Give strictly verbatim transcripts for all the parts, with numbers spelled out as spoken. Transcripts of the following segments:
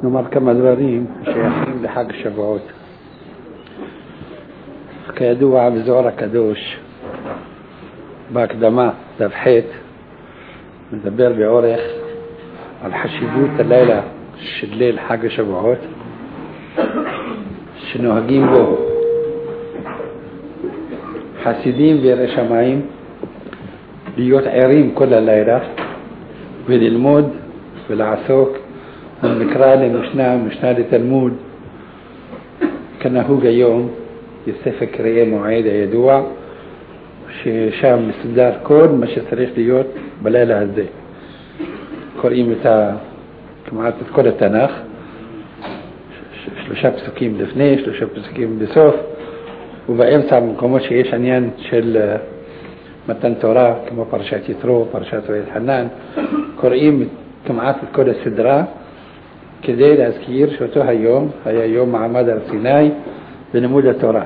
נאמר כמה דברים שייכים לחג השבועות. כידוע בזוהר הקדוש בהקדמה דף ח' מדבר באורך על חשיבות הלילה של ליל חג השבועות שנוהגים בו חסידים ויראי שמיים להיות ערים כל הלילה וללמוד ולעסוק במקרא למשנה, משנה לתלמוד כנהוג היום בספר קריאי מועד הידוע ששם מסודר כל מה שצריך להיות בלילה הזה. קוראים את ה... כמעט את כל התנ"ך, שלושה פסוקים לפני, שלושה פסוקים בסוף, ובאמצע במקומות שיש עניין של מתן תורה כמו פרשת יתרו, פרשת ואלחנן, קוראים כמעט את כל הסדרה כדי להזכיר שאותו היום היה יום מעמד הר סיני בלימוד התורה.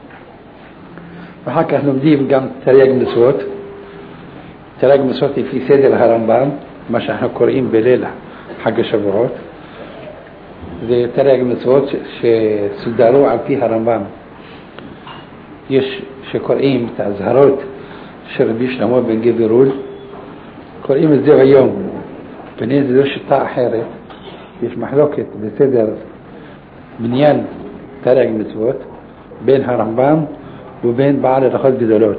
ואחר כך לומדים גם תרי"ג מצוות. תרי"ג מצוות לפי סדר הרמב"ם, מה שאנחנו קוראים בליל חג השבועות. זה תרי"ג מצוות שסודרו על פי הרמב"ם. יש שקוראים את ההזהרות של רבי שלמה בן גבירול, קוראים את זה היום. בני זה לא שיטה אחרת. יש מחלוקת בסדר מניין תרי"ג מצוות בין הרמב"ם ובין בעל הלכות גדולות.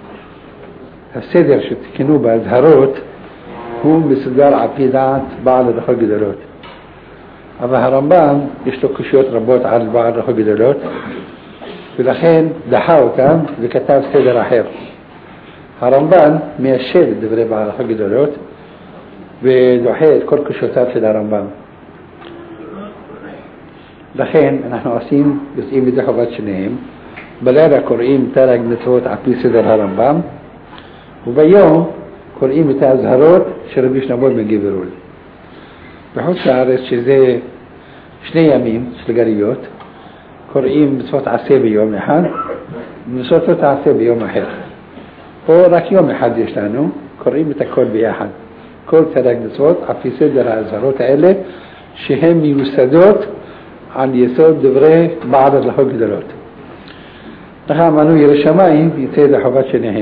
הסדר שתקנו בהזהרות הוא מסודר על פי דעת בעל הלכות גדולות. אבל הרמב"ם יש לו קושיות רבות על בעל הלכות גדולות, ולכן דחה אותם וכתב סדר אחר. הרמב"ם מיישב את דברי בעל הלכות גדולות ודוחה את כל קושיותיו של הרמב"ם. לכן אנחנו עושים, יוצאים מדי חובת שניהם. בלילה קוראים תרי"ג מצוות על פי סדר הרמב"ם, וביום קוראים את ההזהרות של רבי שלמה בן גבירול. בחוץ לארץ, שזה שני ימים של גלויות, קוראים מצוות עשה ביום אחד ומצוות לא תעשה ביום אחר. פה רק יום אחד יש לנו, קוראים את הכל ביחד, כל תרי"ג מצוות על פי סדר ההזהרות האלה שהן מיוסדות על יסוד דברי בעל הלכות גדולות. לכן אמרנו יראי שמיים יצא ידי חובת שניהם.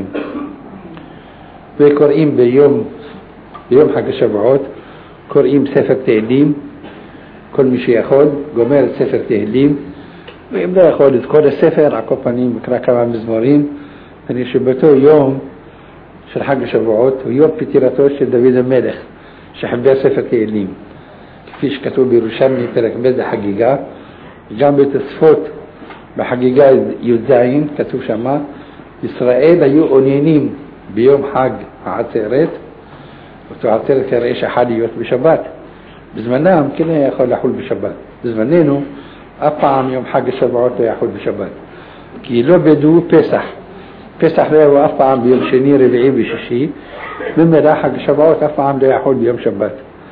וקוראים ביום ביום חג השבועות קוראים ספר תהילים. כל מי שיכול גומר את ספר תהילים, ואם לא יכול את כל הספר על כל פנים מקרא כמה מזמורים. אני שבאותו יום של חג השבועות הוא יום פטירתו של דוד המלך שחיבר ספר תהילים, כפי שכתוב בירושלמי פרק ב' החגיגה. גם בתוספות בחגיגה י"ז כתוב שמה ישראל היו עוננים ביום חג העצרת, אותו עצרת כנראה שחל להיות בשבת. בזמנם כן היה יכול לחול בשבת, בזמננו אף פעם יום חג השבועות לא יחול בשבת, כי לא בדו פסח. פסח לא יבוא אף פעם ביום שני, רביעי ושישי, וממילא חג השבועות אף פעם לא יחול ביום שבת.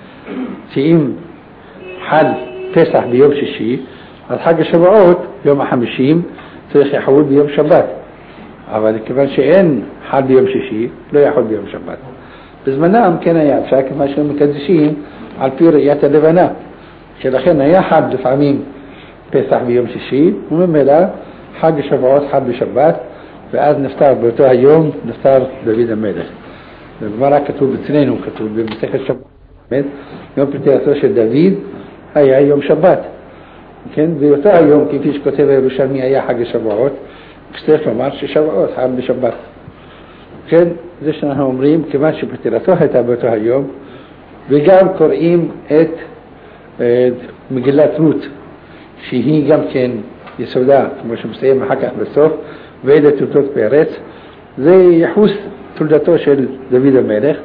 שאם חל פסח ביום שישי, אז חג השבועות יום החמישים צריך יחול ביום שבת, אבל כיוון שאין חל ביום שישי לא יחול ביום שבת. בזמנם כן היה אפשר, כמה שהם מקדשים על פי ראיית הלבנה, שלכן היה חל לפעמים פסח ביום שישי, וממילא חג השבועות חל בשבת, ואז נפטר באותו היום נפטר דוד המלך. בגמרא כתוב אצלנו, כתוב במסכת שבת, יום פטירתו של דוד היה יום שבת. כן, באותו היום כפי שכותב הירושלמי היה חג השבועות, כשצריך לומר ששבועות חל בשבת. כן, זה שאנחנו אומרים כיוון שפטירתו הייתה באותו היום. וגם קוראים את, את מגילת רות, שהיא גם כן יסודה כמו שמסיים אחר כך בסוף, ואלה תולדות פרץ. זה יחוס תולדתו של דוד המלך,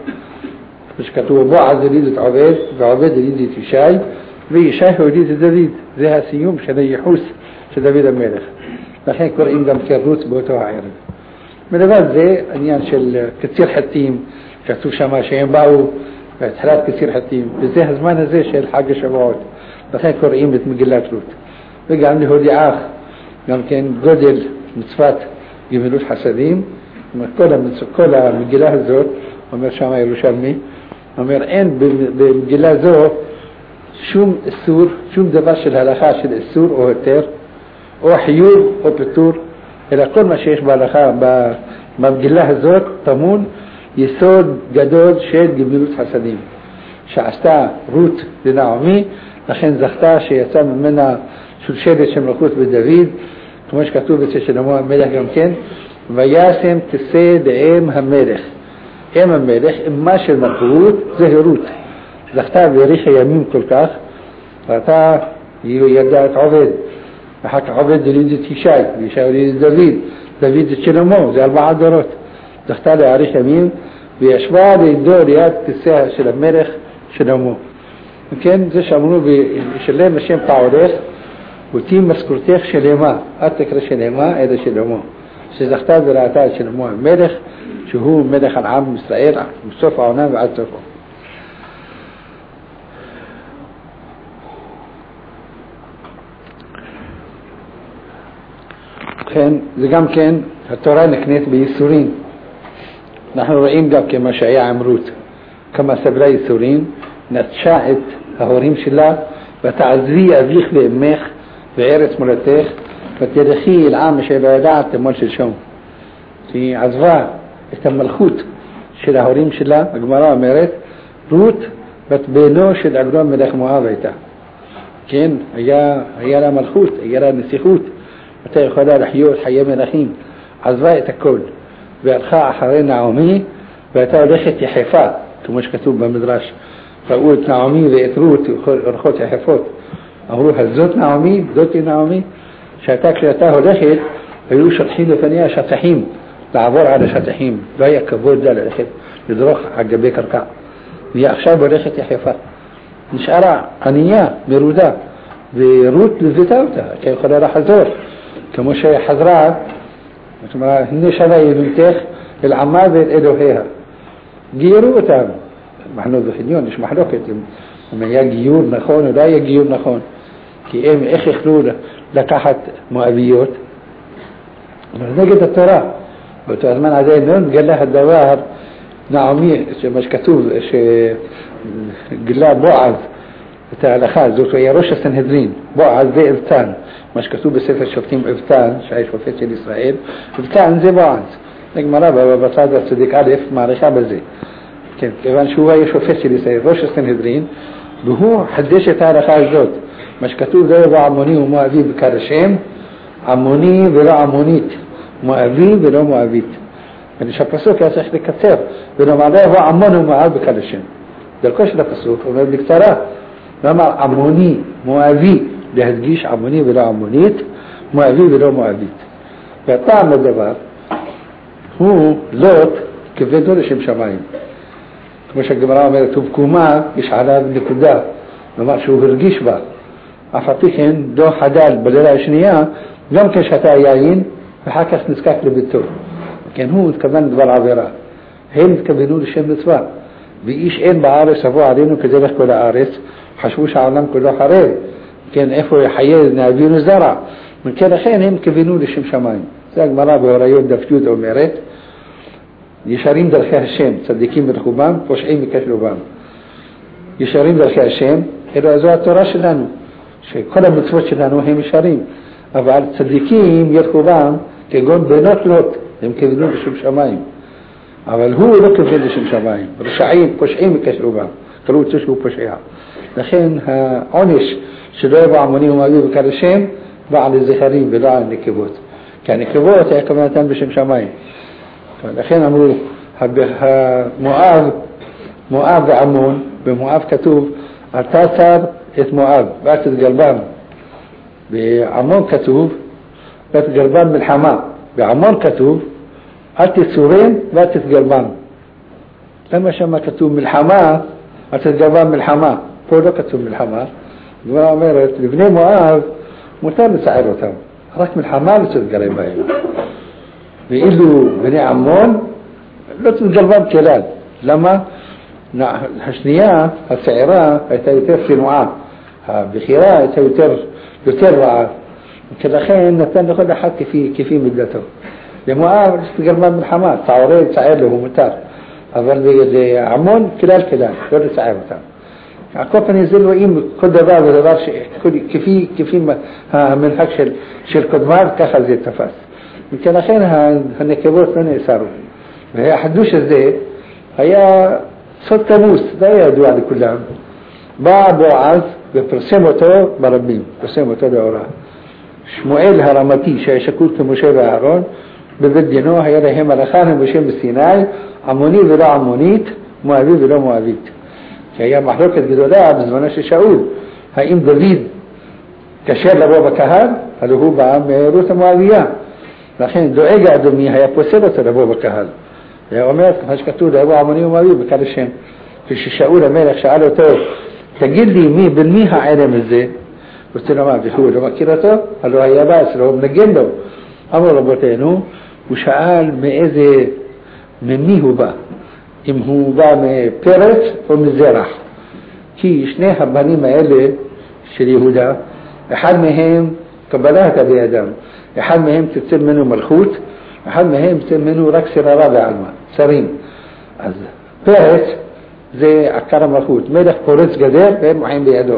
שכתוב בועז הוליד את עובד ועובד הוליד את ישי וישי הוליד את דוד. זה הסיום של היחוס של דוד המלך, לכן קוראים גם רות באותו הערב. מלבד זה עניין של קציר חטים, כתוב שמה שהם באו בהתחלת קציר חטים, וזה הזמן הזה של חג השבועות, לכן קוראים את מגילת רות. וגם להודיעך גם כן גודל מצוות גמילות חסדים. כל, המצ... כל המגילה הזאת אומר שם הירושלמי, אומר אין במגילה זו שום איסור, שום דבר של הלכה של איסור או היתר, או חיוב או פטור, אלא כל מה שיש בהלכה, במגילה הזאת, טמון יסוד גדול של גמילות חסדים. שעשתה רות לנעמי, לכן זכתה שיצא ממנה שושלת של מלכות בדוד, כמו שכתוב אצל שלמה המלך גם כן, וישם תשא דאם המלך. אם המלך, אמה של מלכות, זה רות. זכתה והאריכה ימים כל כך, ואתה ילדה את עובד, ואחר כך עובד הוליד את ישי, וישי הוליד את דוד, דוד את שלמה, זה ארבעה דורות. זכתה להאריך ימים, וישבה לידו ליד כיסא של המלך שלמה. וכן, זה שאמרו בשלם השם פעולך, ותהי משכורתך שלמה, אל תקרא שלמה, אלא שלמה. שזכתה וראתה את שלמה המלך, שהוא מלך על עם ישראל, מסוף העונה ועד סופו. כן, זה גם כן, התורה נקנית בייסורים. אנחנו רואים גם כמה שהיה עם רות, כמה סבלה ייסורים, נטשה את ההורים שלה, ותעזבי אביך ואמך וארץ מולדתך, ותלכי אל עם אשר לא ידעת תמול שלשום. היא עזבה את המלכות של ההורים שלה, הגמרא אומרת, רות בת בנו של עגלון מלך מואב הייתה. כן, היה, היה לה מלכות, היה לה נסיכות, הייתה יכולה לחיות חיי מלכים, עזבה את הכל, והלכה אחרי נעמי, והייתה הולכת יחפה, כמו שכתוב במדרש, ראו את נעמי ואת רות הולכות יחפות, אמרו, הזאת נעמי, זאת נעמי, שהייתה כשהייתה הולכת, היו שטחים לפניה שטחים, לעבור על השטחים, לא היה כבוד לה ללכת, לדרוך על גבי קרקע, והיא עכשיו הולכת יחפה, נשארה ענייה, מרודה, ורות לביתה אותה, כי יכולה לחזור, כמו שחזרה, זאת אומרת, הנה שנה ילותך אל עמה ואל אלוהיה. גיירו אותם. מחנות בחניון, יש מחלוקת אם היה גיור נכון או לא היה גיור נכון. כי הם איך יכלו לקחת מואביות? אבל נגד התורה. באותו הזמן עדיין לא נגלה הדבר נעמי, מה שכתוב, שגלה בועז את ההלכה הזאת, הוא היה ראש הסנהדרין, בועז זה אבטן, מה שכתוב בספר שופטים אבטן, שהיה שופט של ישראל, אבטן זה בועז. נגמרה בצד הצדיק א' מעריכה בזה. כן, כיוון שהוא היה שופט של ישראל, ראש הסנהדרין, והוא חדש את ההלכה הזאת. מה שכתוב זה יבוא עמוני ומואבי בקר השם, עמוני ולא עמונית, מואבי ולא מואבית. ואני שהפסוק היה צריך לקצר, ולמעלה יבוא עמון ומואב בקר השם. דרכו של הפסוק אומר בקצרה, למה עמוני, מואבי, להדגיש עמוני ולא עמונית, מואבי ולא מואבית. והטעם לדבר הוא לוט כבדו לשם שמיים. כמו שהגמרא אומרת, ובקומה יש עליו נקודה, כלומר שהוא הרגיש בה. אף על פי כן לא חדל בלילה השנייה, גם כשתה יין, ואחר כך נזקק לביתו. כן, הוא התכוון לדבר עבירה. הם התכוונו לשם מצווה. ואיש אין בארץ אבוא עלינו כדרך כל הארץ, חשבו שהעולם כולו חרב. כן, איפה יחיה נאבינו זרע. מכן לכן הם כיוונו לשם שמיים. זה הגמרא בהוריות דף י' אומרת, ישרים דרכי השם, צדיקים ברחובם, פושעים מקשלובם. ישרים דרכי השם, אלו זו התורה שלנו, שכל המצוות שלנו הם ישרים, אבל צדיקים ירחובם, כגון בנות לוט, הם כיוונו לשם שמיים. אבל הוא לא כיוון לשם שמיים, רשעים, פושעים מקשלובם, קראו אותו שהוא פושע. לכן העונש שלא יבוא עמוני ומואבי בקר השם, בא על הזכרים ולא על נקבות. כי הנקבות היה כוונתן בשם שמיים. לכן אמרו, מואב, מואב ועמון, במואב כתוב, אל תצר את מואב, ואל תתגרבם. בעמון כתוב, ואל תתגרבם מלחמה. בעמון כתוב, אל תצורם ואל תתגרבם. למה שמה כתוב מלחמה, אל תתגרבם מלחמה. פה לא כתוב מלחמה. הגמרא אומרת, לבני מואב מותר לצער אותם. רק מלחמה לא תתגרם בהם. ואילו בני עמון לא תתגרבם כלל. למה? השנייה, הצעירה, הייתה יותר צנועה. הבחירה הייתה יותר, יותר רעה. ולכן נתן לכל אחד כפי, כפי מידתו. למואב לא תתגרבם מלחמה. צעורי צער לו, הוא מותר. אבל לעמון כלל כלל, לא לצער אותם. הקופני זה לא אם כל דבר ודבר שכפי כפי המנהג של של קודמיו ככה זה תפס. וכן לכן הנקבות לא נאסרו. והחידוש הזה היה סוד כמוס, זה היה ידוע לכולם. בא בועז ופרסם אותו ברבים, פרסם אותו לאורה. שמואל הרמתי שהיה שקול כמשה ואהרון, בבית דינו היה להם הלכה למשה בסיני, עמוני ולא עמונית, מואבי ולא מואבית. כי היה מחלוקת גדולה בזמנו של שאול, האם דוד קשר לבוא בקהל, הלא הוא בא מרות המואביה. לכן דואג האדומי היה פוסל אותו לבוא בקהל. היה אומר, כמו שכתוב, לבוא עמוני ומואבי בקהל השם. כששאול המלך שאל אותו, תגיד לי מי, בין מי העלם הזה? רוצה לומר, והוא לא מכיר אותו, הלא היה בא, לא מנגן לו. אמרו רבותינו, הוא שאל מאיזה, ממי הוא בא. אם הוא בא מפרץ או מזרח. כי שני הבנים האלה של יהודה, אחד מהם קבלה הייתה בידם, אחד מהם תצא ממנו מלכות, אחד מהם תצא ממנו רק שררה בעלמה, שרים. אז פרץ זה עקר המלכות, מלך פורץ גדר והם מוחים בידו.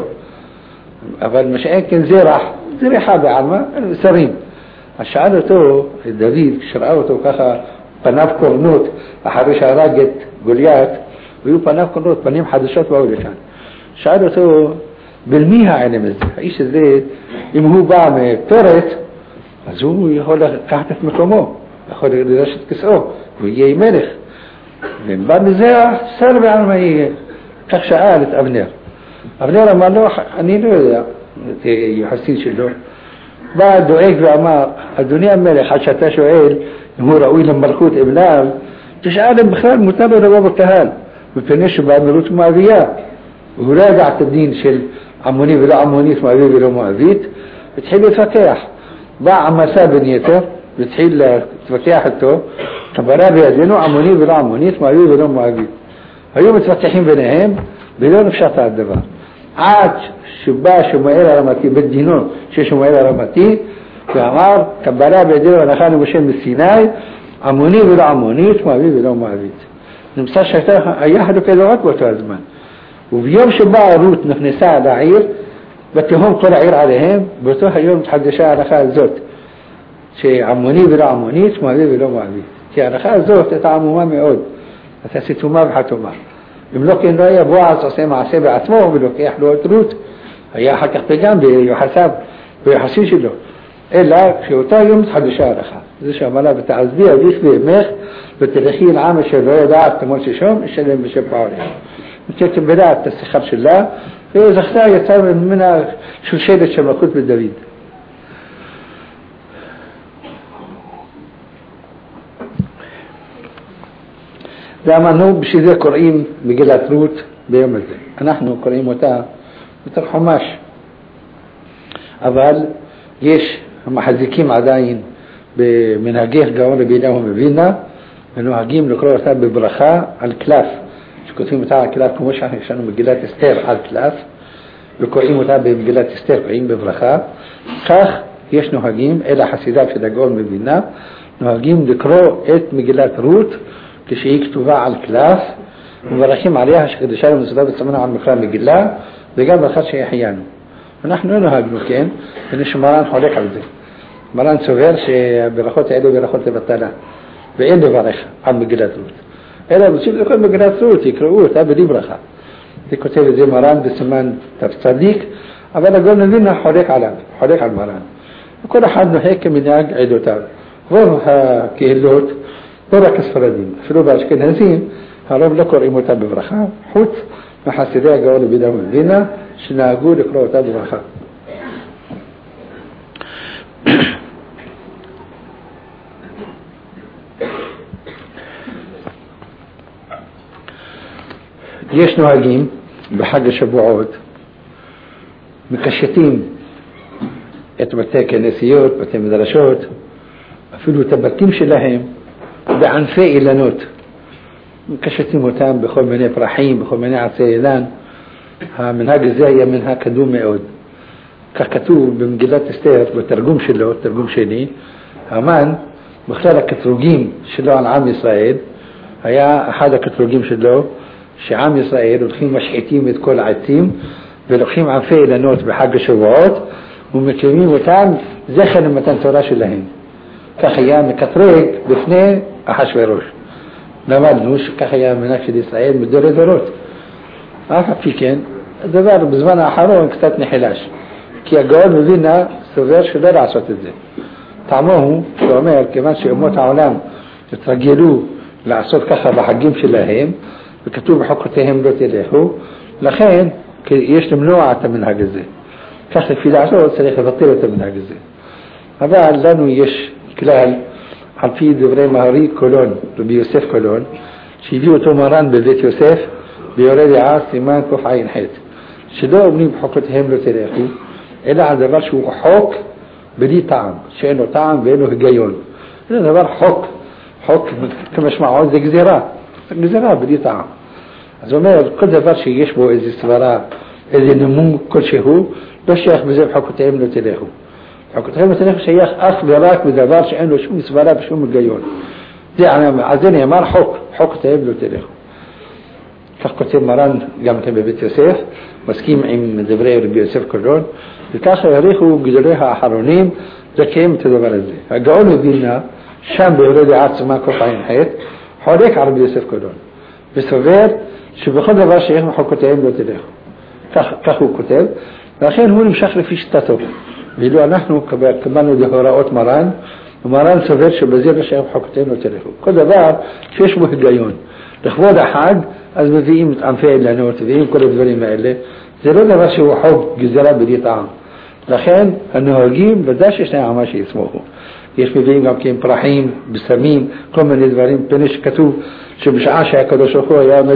אבל מה שאין כן זרח, זרחה בעלמה, שרים. אז שאל אותו, דוד, כשראה אותו ככה, פניו קורנות, אחרי שהרג את גוליית, והיו פניו קורנות, פנים חדשות באו לכאן. שאל אותו, בלמי העלם הזה? האיש הזה, אם הוא בא מפרץ, אז הוא יכול לקחת את מקומו, יכול לדרש את כסאו, הוא יהיה מלך. ואם בא מזה, שר בעלמה יהיה. כך שאל את אבנר. אבנר אמר לו, אני לא יודע, את יחסין שלו. בא דואג ואמר, אדוני המלך, עד שאתה שואל, אם הוא ראוי למלכות אבניו, תשאל אם בכלל מותר לו לבוא בקהל, מפני שבא מרות מואביה. והוא לא ידע את הדין של עמוני ולא עמונית, מואבי ולא מואבית, והתחיל להתווכח. בא עמסה בן יתר, והתחיל להתווכח איתו, קבלה בידינו עמוני ולא עמונית, מואבי ולא מואבית. היו מתווכחים ביניהם, ולא נפשט על דבר. עד שבא שמואל הרמתי, בית דינו של שמואל הרמתי, ואמר, קבלה בידינו הלכה למשה מסיני, עמוני ולא עמונית, מואבי ולא מואבית. נמצא שהיה חלוקי דעות באותו הזמן. וביום שבא רות נכנסה לעיר, בתהום כל העיר עליהם, באותו היום התחדשה ההלכה הזאת, שעמוני ולא עמונית, מואבי ולא מואבית. כי ההלכה הזאת הייתה עמומה מאוד, הייתה סתומה וחתומה. אם לא כן לא היה בועז עושה מעשה בעצמו ולוקח לו את רות, היה אחר כך פגם ביוחסיו, ביוחסים שלו. אלא שאותה יום התחדשה ההלכה. זה שאמרה ותעזבי אביך ואמך ותלכי אל עם אשר לא יודעת תמול ששום, אשלם בשם פועלך. ותקבל את השכר שלה, וזכתה יצא ממנה שושלת של מלכות בית דוד. ואמרנו, בשביל זה קוראים מגילת רות ביום הזה. אנחנו קוראים אותה בתוך חומש. אבל יש המחזיקים עדיין במנהגי גאון רבי אליהו מווילנה, ונוהגים לקרוא אותה בברכה על קלף. שכותבים אותה על קלף כמו שיש לנו מגילת אסתר על קלף, וקוראים אותה במגילת אסתר, קוראים בברכה. כך יש נוהגים, אלה חסידיו של הגאון מווילנה, נוהגים לקרוא את מגילת רות, כשהיא כתובה על קלף, ומברכים עליה שקדשה לנו סודה וצמנה על מקרא מגילה, וגם ברכה שהחיינו. אנחנו לא נוהגנו, כן? ונשמרן חולק על זה. מרן סובר שברכות האלו ברכות לבטלה, ואין לברך על מגילת רות. אלא רוצים לכל מגילת רות, יקראו אותה בלי ברכה. זה כותב את זה מרן בסימן תצדיק, אבל הגאון מווילנה חולק עליו, חולק על מרן. וכל אחד נוהג כמנהג עדותיו. רוב הקהילות, לא רק הספרדים, אפילו באשכנזים, הרוב לא קוראים אותה בברכה, חוץ מחסידי הגאון רבי אליהו מווילנה, שנהגו לקרוא אותה בברכה. יש נוהגים בחג השבועות, מקשטים את בתי כנסיות, בתי מדרשות, אפילו את הבתים שלהם, בענפי אילנות. מקשטים אותם בכל מיני פרחים, בכל מיני עצי אילן. המנהג הזה היה מנהג קדום מאוד. כך כתוב במגילת אסתר, בתרגום שלו, תרגום שני, המן, בכלל הקטרוגים שלו על עם ישראל, היה אחד הקטרוגים שלו, שעם ישראל הולכים משחיתים את כל העצים ולוקחים ענפי אילנות בחג השבועות ומקיימים אותם זכר למתן תורה שלהם. כך היה מקטרג בפני אחשוורוש. למדנו שכך היה המנהג של ישראל מדורי דורות. אף על פי כן, הדבר בזמן האחרון קצת נחלש, כי הגאון מווילנה סובר שלא לעשות את זה. טעמו הוא, שהוא אומר, כיוון שאומות העולם התרגלו לעשות ככה בחגים שלהם, וכתוב בחוקותיהם לא תלכו, לכן יש למנוע את המנהג הזה. כך לפי דעתו צריך לבטל את המנהג הזה. אבל לנו יש כלל, על פי דברי מהרי קולון, רבי יוסף קולון, שהביאו אותו מרן בבית יוסף, ביורי דעה סימן קוף עין ח', שלא אומרים בחוקותיהם לא תלכו, אלא על דבר שהוא חוק בלי טעם, שאין לו טעם ואין לו היגיון. זה דבר חוק, חוק כמשמעו זה גזירה, גזירה בלי טעם. אז הוא אומר, כל דבר שיש בו איזו סברה, איזה נימוק כלשהו, לא שייך בזה בחוקותיהם לא תלכו. בחוקותיהם לא תלכו שייך אך ורק בדבר שאין לו שום סברה ושום היגיון. זה, על זה נאמר חוק, חוקותיהם לא תלכו. כך כותב מרן גם כן בבית יוסף, מסכים עם דברי רבי יוסף קולון, וכך העריכו גדולי האחרונים לקיים את הדבר הזה. הגאון מווילנה, שם ביורי דעה סימן קוף עין ח', חולק על רבי יוסף קולון, וסובר שבכל דבר שיש בחוקותיהם לא תלכו. כך, כך הוא כותב, ולכן הוא נמשך לפי שיטתו. ואילו אנחנו קבלנו להוראות מרן, ומרן סובר שבזה לא שיש בחוקותיהם לא תלכו. כל דבר שיש בו היגיון. לכבוד החג, אז מביאים את ענפי אילנות, מביאים כל הדברים האלה. זה לא דבר שהוא חוק גזירה בלי טעם. לכן הנוהגים ודאי שיש להם מה שיסמוכו. יש מביאים גם כן פרחים, בסמים, כל מיני דברים, פני שכתוב שבשעה שהקדוש ברוך הוא היה עומד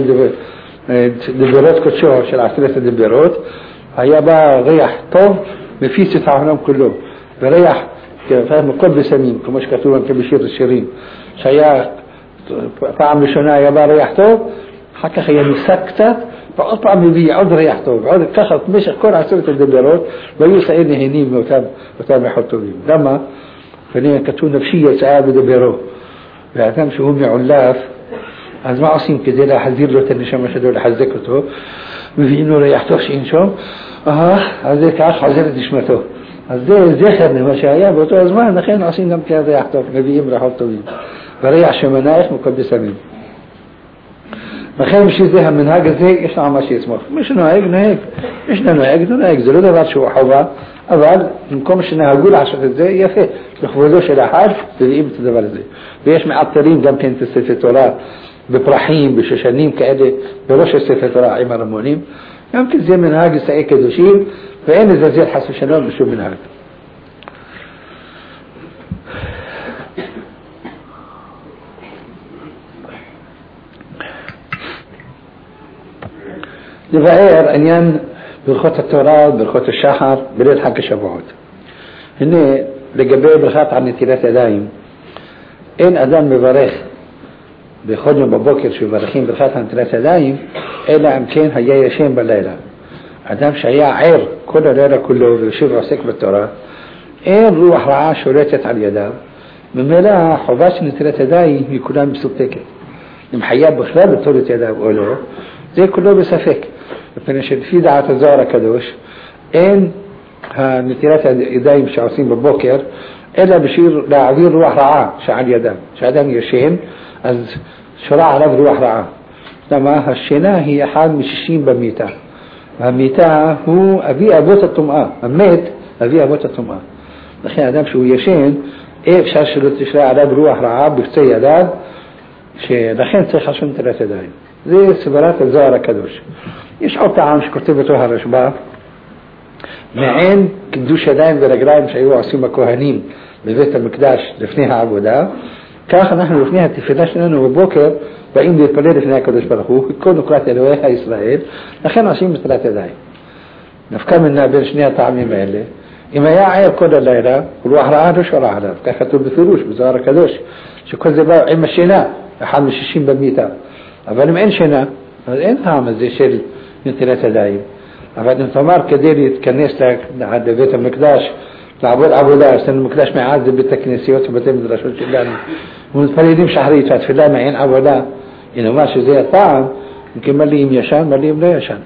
דברות קודשו של עשרת הדברות, היה בא ריח טוב מפיץ את העולם כולו, וריח מכל בסמים, כמו שכתוב גם בשיר השירים, שהיה פעם ראשונה היה בא ריח טוב, אחר כך היה ניסק קצת, ועוד פעם מביא עוד ריח טוב, ועוד ככה במשך כל עשרת הדברות, והיו ישראל נהנים מאותם ריחות טובים. למה? ואני כתוב נפשי יצאה בדברו, והאדם שהוא מעולף, אז מה עושים כדי להחזיר לו את הנשמה שלו, לחזק אותו? מביאים לו ריח טוב שינשום, אה, אז זה כך חוזר את נשמתו. אז זה זכר למה שהיה באותו הזמן, לכן עושים גם כן ריח טוב, מביאים ריחות טובים. וריח שמנאייך מקודש סמים. לכן שזה המנהג הזה, יש לנו מה שיסמוך. מי שנוהג, נוהג. מי שנוהג, נוהג. זה לא דבר שהוא חובה, אבל במקום שנהגו לעשות את זה, יפה. לכבודו של החג, מביאים את הדבר הזה. ויש מעטרים גם כן את ספר תורה, בפרחים, בשושנים כאלה, בראש ספר תורה עם הרמונים. גם כן זה מנהג ישאי קדושים, ואין לזלזל חס ושלום בשום מנהג. לבאר עניין ברכות התורה, ברכות השחר, בליל חג השבועות. הנה, לגבי ברכת על נטילת ידיים, אין אדם מברך בכל יום בבוקר שמברכים ברכת על נטילת ידיים, אלא אם כן היה ישן בלילה. אדם שהיה ער כל הלילה כולו ויושב ועוסק בתורה, אין רוח רעה שולטת על ידיו, ממילא החובה של נטילת ידיים היא כולה מסופקת. אם חייב בכלל לטול את ידיו או לא, זה כולו בספק. מפני שלפי דעת הזוהר הקדוש, אין נטילת הידיים שעושים בבוקר, אלא בשביל להעביר רוח רעה שעל ידם. כשאדם ישן, אז שורה עליו רוח רעה. למה? השינה היא אחד משישים במיטה. והמיטה הוא אבי אבות הטומאה. המת, אבי אבות הטומאה. לכן אדם שהוא ישן, אפשר שלא תשרה עליו רוח רעה בקצה ידיו, שלכן צריך לעשות נטילת ידיים. זה סברת הזוהר הקדוש. יש עוד טעם שכותב אותו הרשב"א, מעין קידוש ידיים ורגליים שהיו עושים הכהנים בבית המקדש לפני העבודה, כך אנחנו לפני התפילה שלנו בבוקר באים להתפלל לפני הקדוש ברוך הוא, כל נקרת אלוהי ישראל, לכן עושים נטילת ידיים. נפקא מינה בין שני הטעמים האלה, אם היה ער כל הלילה, רוח רעה לא שורה עליו, כך כתוב בפירוש בזוהר הקדוש, שכל זה בא עם השינה, אחד משישים במיטה. אבל אם אין שינה, אז אין טעם הזה של נטילת ידיים. אבל אם תאמר כדי להתכנס לבית המקדש, לעבוד עבודה, יש לנו מקדש מעט, זה בית הכנסיות ובתי מדרשות שלנו, ומתפללים שחרית, והתפילה מעין עבודה, אם נאמר שזה הטעם, ימכן מלאים ישן, מלאים לא ישן.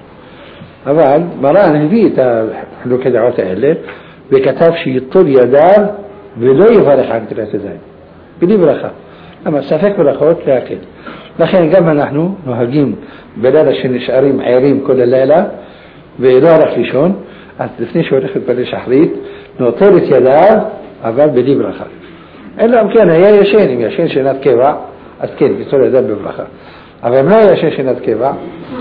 אבל מרן הביא את החילוקי דעות האלה, וכתב שיטול ידיו ולא יברך על נטילת ידיים, בלי ברכה. למה ספק ברכות להקל. לכן גם אנחנו נוהגים בלילה שנשארים ערים כל הלילה ולא הלך לישון, אז לפני שהולך להתפלל שחרית נוטל את ידיו אבל בלי ברכה. אלא אם כן היה ישן, אם ישן שנת קבע אז כן, יטול ידיו בברכה. אבל אם לא היה ישן שנת קבע,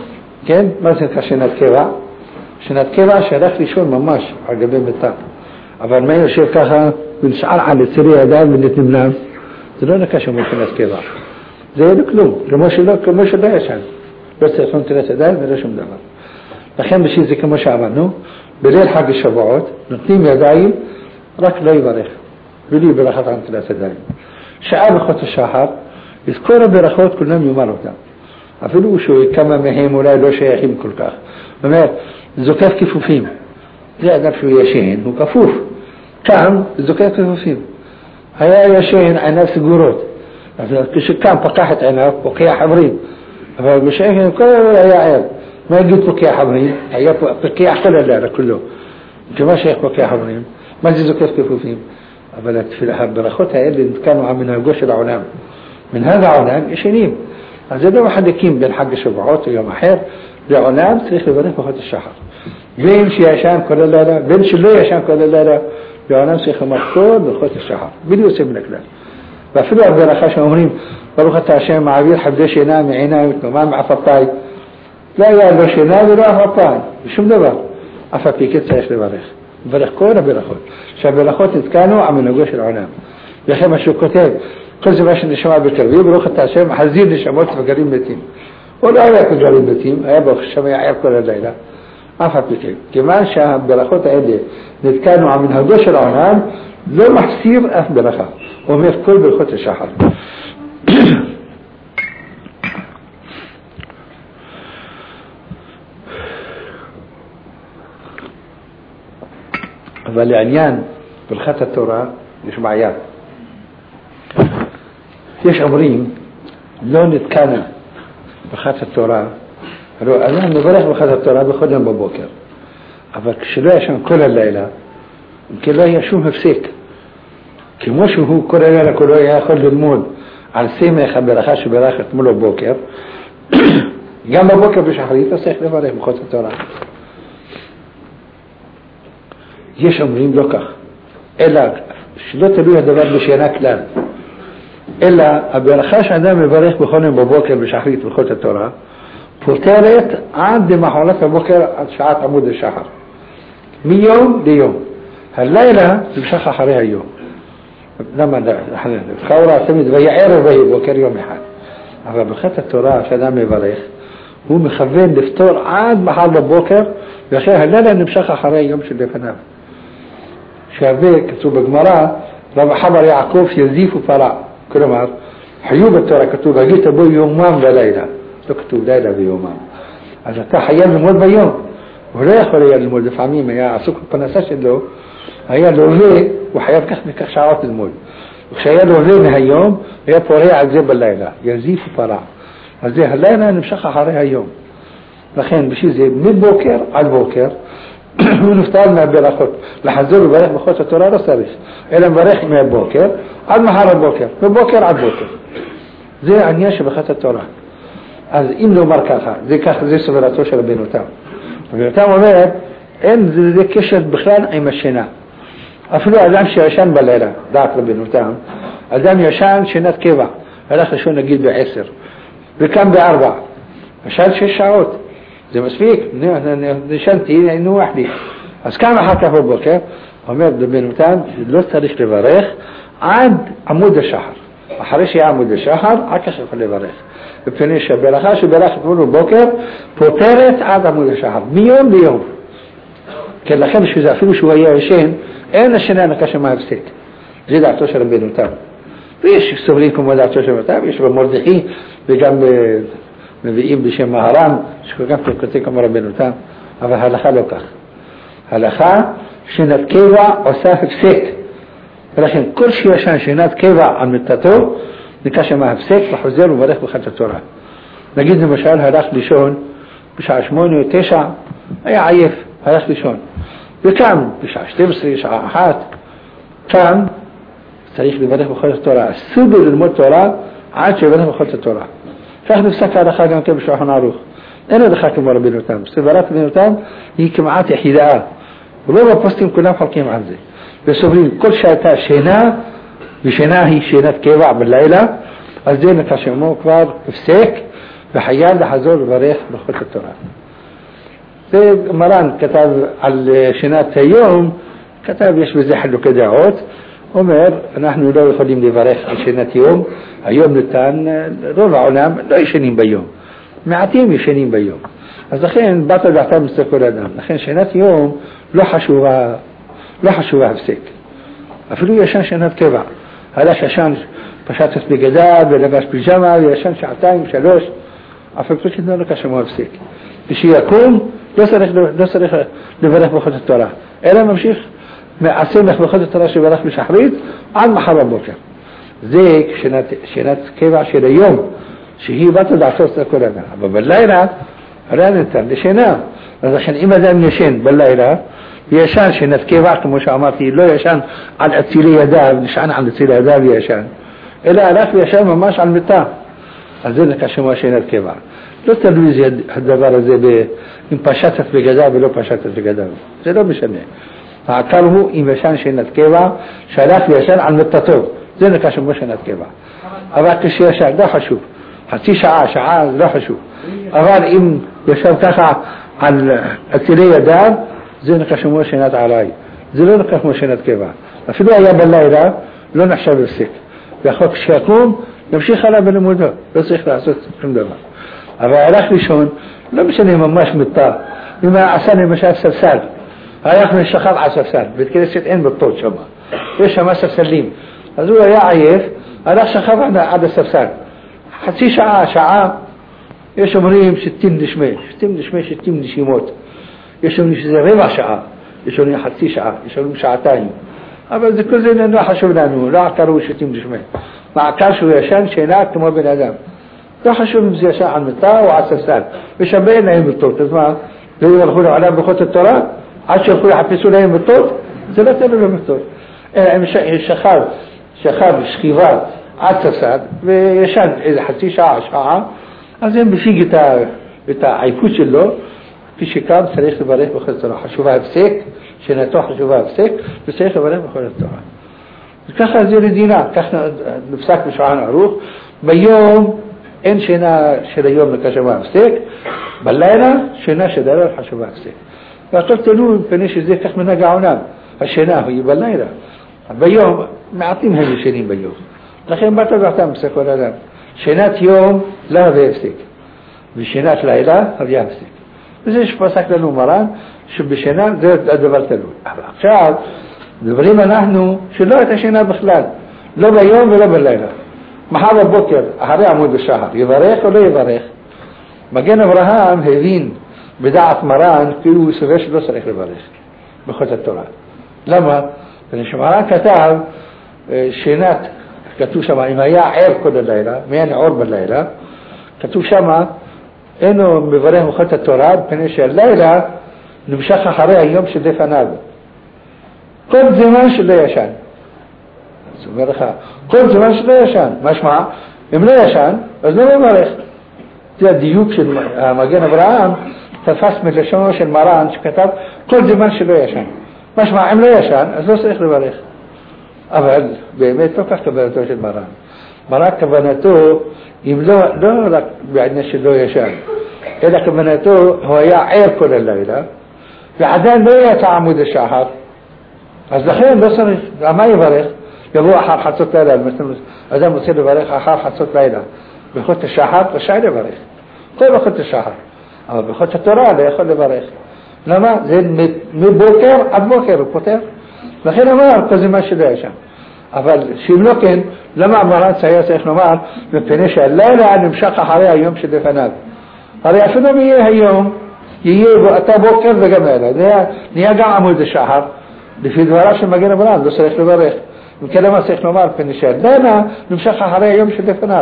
כן, מה זה נקרא שנת קבע? שנת קבע שהלך לישון ממש על גבי מיטה, אבל מה יושב ככה ונשאר על יצירי ידיו ונתנמנם, זה לא נקרא שמות שנת קבע, זה אין כלום, כמו שלא, כמו שלא ישן, לא צריך נטילת ידיים ולא שום דבר. לכן בשביל זה כמו שאמרנו, בליל חג השבועות נותנים ידיים, רק לא יברך, בלי ברכת על נטילת ידיים. שעה ברכות השחר, אז כל הברכות כולם יאמר אותם, אפילו שכמה מהם אולי לא שייכים כל כך. זאת אומרת, זוקף כיפופים, זה אדם שהוא ישן, הוא כפוף, קם זוקף כיפופים. היה ישן, עיניו סגורות, אז כשקם פקח את עיניו, פוקח חברים, אבל בשען כל הלילה היה ער. מה יגיד פוקח חברים? היה פוקח כל הלילה כולו. כמה שייך פוקח חברים? מה זה זוקף כיפופים? אבל הברכות האלה נתקנו על מנהגו של העולם. מנהג העולם ישנים. אז זה לא מחלקים בין חג השבועות או יום אחר, לעולם צריך לברך ברכות השחר. בין שישן כל הלילה, בין שלא ישן כל הלילה, לעולם צריך לומר כל ברכות השחר, בלי יוצא מן הכלל. ואפילו הברכה שאומרים, ברוך אתה השם מעביר חבדי שינה מעיניי ותנומה מעפרתיי, לא היה לא שינה ולא עפרתיי, בשום דבר. אף על פי כן צריך לברך. לברך כל הברכות. שהברכות נתקנו על מנהגו של העולם. לכן מה שהוא כותב, כל זה מה שנשמע בקרבי, ברוך אתה השם מחזיר נשמות וגרים מתים. הוא לא היה כגרים מתים, היה ברוך השם היה ער כל הלילה. אף על פי כן. כיוון שהברכות האלה נתקנו על מנהגו של העולם, לא מחסיר אף ברכה. הוא אומר כל ברכות השחר. אבל לעניין ברכת התורה יש בעיה. יש אומרים לא נתקנה ברכת התורה, אנחנו נברך ברכת התורה בכל יום בבוקר, אבל כשלא ישן כל הלילה, כי לא היה שום הפסק, כמו שהוא כל הלילה כולו היה יכול ללמוד על סמך הברכה שברך אתמול בבוקר, גם בבוקר בשחרית צריך לברך ברכת התורה. יש אומרים לא כך, אלא שלא תלוי הדבר בשינה כלל, אלא הברכה שאדם מברך בכל יום בבוקר בשחרית ברכת התורה פותרת עד למחרת הבוקר עד שעת עמוד השחר, מיום ליום. הלילה נמשך אחרי היום. למה? חאורה תמיד ויערב בבוקר יום אחד, אבל ברכת התורה שאדם מברך הוא מכוון לפתור עד מחר בבוקר, ואחרי הלילה נמשך אחרי היום שלפניו. שהווה כתוב בגמרא, רב חבר יעקב יזיף ופרע, כלומר חיוב בתורה כתוב הגית בו יומם ולילה, לא כתוב לילה ויומם. אז אתה חייב ללמוד ביום, הוא לא יכול היה ללמוד, לפעמים היה עסוק בפנסה שלו, היה לובה, הוא חייב כך וכך שעות ללמוד, וכשהיה לובה מהיום היה פורע על זה בלילה, יזיף ופרע. אז זה הלילה נמשך אחרי היום. לכן בשביל זה מבוקר עד בוקר הוא נפטר מהברכות. לחזור וברך ברכות התורה לא צריך, אלא מברך מהבוקר עד מחר הבוקר, מבוקר עד בוקר. זה העניין של ברכת התורה. אז אם נאמר ככה, זה ככה, זה סברתו של רבנו תם. רבנו תם אומר, אין זה, זה קשר בכלל עם השינה. אפילו אדם שישן בלילה, דעת רבנו תם, אדם ישן שינת קבע, הלך לישון נגיד בעשר, וקם בארבע, ישן שש שעות, זה מספיק, נשנתי, נוח לי. אז קם אחר כך בבוקר, אומר רבנו תם, לא צריך לברך עד עמוד השחר. אחרי שיהיה עמוד השחר, רק כך יכול לברך. בפני שהברכה שברך אתמול בבוקר, פותרת עד עמוד השחר, מיום ליום. כן, לכן שזה אפילו שהוא היה ישן, אין השינה נקשה מהפסק. זה דעתו של רבנו תם. ויש סובלים כמו דעתו של רבנו תם, יש במרדכי, וגם מביאים בשם מהר"ם, שגם כותב כמו רבנו תם, אבל הלכה לא כך. הלכה שינת קבע עושה הפסק. ולכן כל שישן שינת קבע על מיטתו, נקשה מהפסק וחוזר וברך ברכת התורה. נגיד למשל הלך לישון בשעה שמונה או תשע, היה עייף, הלך לישון, וקם בשעה שתים עשרה, שעה אחת, קם, צריך לברך בכל התורה, אסור לו ללמוד תורה עד שיברך בכל התורה. כך נפסק ההלכה גם כן בשולחן ערוך. אין הלכה כמו רבינו תם, סברת רבינו תם היא כמעט יחידה, ולא בפוסטים כולם חלקים על זה, וסוברים כל שעתה שינה, ושינה היא שינת קבע בלילה, אז זה נקשמו כבר הפסק, וחייב לחזור לברך בכל התורה. זה מרן כתב על שינת היום, כתב יש בזה חילוקי דעות, אומר אנחנו לא יכולים לברך על שינת יום, היום ניתן, רוב העולם לא ישנים ביום, מעטים ישנים ביום, אז לכן באת דעתם מסתכל כל אדם, לכן שינת יום לא חשובה, לא חשובה הפסק, אפילו ישן שינת קבע, הלך ישן פשט את בגדיו ולבש פיג'מה וישן שעתיים שלוש, אפילו כתנו לו כשמו הפסק, ושייקום לא צריך, לא צריך לברך ברכות התורה, אלא ממשיך מעשה ברכות התורה שברך בשחרית עד מחר בבוקר. זה שינת, שינת קבע של היום, שהיא בת דעתו של כל אדם, אבל בלילה הרי ניתן לשינה, אז לכן אם אדם ישן בלילה, ישן שינת קבע כמו שאמרתי, לא ישן על אצילי ידיו, נשען על אצילי ידיו וישן, אלא הלך וישן ממש על מיטה, אז זה נקשמו שינת קבע. לא תלוי הדבר הזה אם פשטת בגדיו ולא פשטת בגדיו, זה לא משנה. העיקר הוא אם ישן שינת קבע שהלך וישן על מיטתו, זה נקשמו שינת קבע. אבל כשישן לא חשוב, חצי שעה, שעה לא חשוב, אבל אם ישן ככה על אצילי ידיו, זה נקשמו שינת עלי, זה לא נקשמו שינת קבע. אפילו היה בלילה לא נחשב הפסק, ואחר כשיקום נמשיך עליו בלימודו, לא צריך לעשות שום דבר. אבל הלך לישון, לא משנה ממש מיטה, אם עשה למשל ספסל, הלך ושכב על ספסל, בית כנסת אין בטות שם, יש שם ספסלים, אז הוא היה עייף, הלך שכב עד הספסל, חצי שעה, שעה, יש אומרים שתים נשמע, שתים נשמע, שתים נשימות, יש אומרים שזה רבע שעה, יש אומרים חצי שעה, יש אומרים שעתיים, אבל זה כל זה לא חשוב לנו, לא עקרו שתים נשמע, מעקר שהוא ישן שינה כמו בן אדם, לא חשוב אם זה ישן על מיטה או על ספסל, ושווה אין להם בטות, אז מה, לא ילכו לעולם ברכות התורה, עד שילכו יחפשו להם בטות, זה לא תלוי בטות, הם שכב, שכב שכיבה עד ספסל, וישן איזה חצי שעה, שעה, אז הם משיג את, ה, את העייפות שלו, כשקם צריך לברך בכל התורה, חשובה הפסק, שנתו חשובה הפסק, וצריך לברך בכל התורה. וככה זה לדינה, ככה נפסק בשולחן ערוך, ביום אין שינה של היום לקשבה הפסק, בלילה שינה של הלילה חשובה הפסק. והכל תלוי פני שזה כך מנהג העולם, השינה היא בלילה, ביום מעטים הם ישנים ביום, לכן באת דעתם הפסק כל אדם, שינת יום לא הווה הפסק, ושינת לילה הווה הפסק. וזה שפסק לנו מרן, שבשינה זה הדבר תלוי. אבל עכשיו, דברים אנחנו שלא הייתה שינה בכלל, לא ביום ולא בלילה. מחר בבוקר, אחרי עמוד השחר, יברך או לא יברך? מגן אברהם הבין בדעת מרן, כאילו הוא סובר שלא צריך לברך, בכל התורה. למה? כשמרן כתב, שינת, כתוב שם, אם היה ער כל הלילה, מעין עור בלילה, כתוב שם, אינו מברך בכל התורה, בפני שהלילה נמשך אחרי היום שלפניו. כל זמן שלא ישן. אז הוא אומר לך, כל זמן שלא ישן. משמע, אם לא ישן, אז לא מברך. זה הדיוק של המגן אברהם, תפס מלשונו של מרן, שכתב, כל זמן שלא ישן. משמע, אם לא ישן, אז לא צריך לברך. אבל באמת לא כך כוונתו של מרן. מרן כוונתו, אם לא, לא רק בעניין שלא ישן, אלא כוונתו, הוא היה ער כל הלילה, ועדיין לא יצא עמוד השחר, אז לכן לא צריך, מה יברך? יבוא אחר חצות לילה, אדם רוצה לברך אחר חצות לילה, ברכות השחר רשאי לברך, כל ברכות השחר, אבל ברכות התורה לא יכול לברך. למה? זה מבוקר עד בוקר, הוא פותר. לכן אמר, כל זה מה שלא ישן. אבל שאם לא כן, למה אמרן היה צריך לומר, מפני שהלילה נמשך אחרי היום שלפניו. הרי אפילו יהיה היום, יהיה אתה בוקר וגם לילה, נהיה גם עמוד השחר, לפי דבריו של מגן אברהם, לא צריך לברך. וכן למה צריך לומר, מפני שהלילה נמשך אחרי היום שלפניו.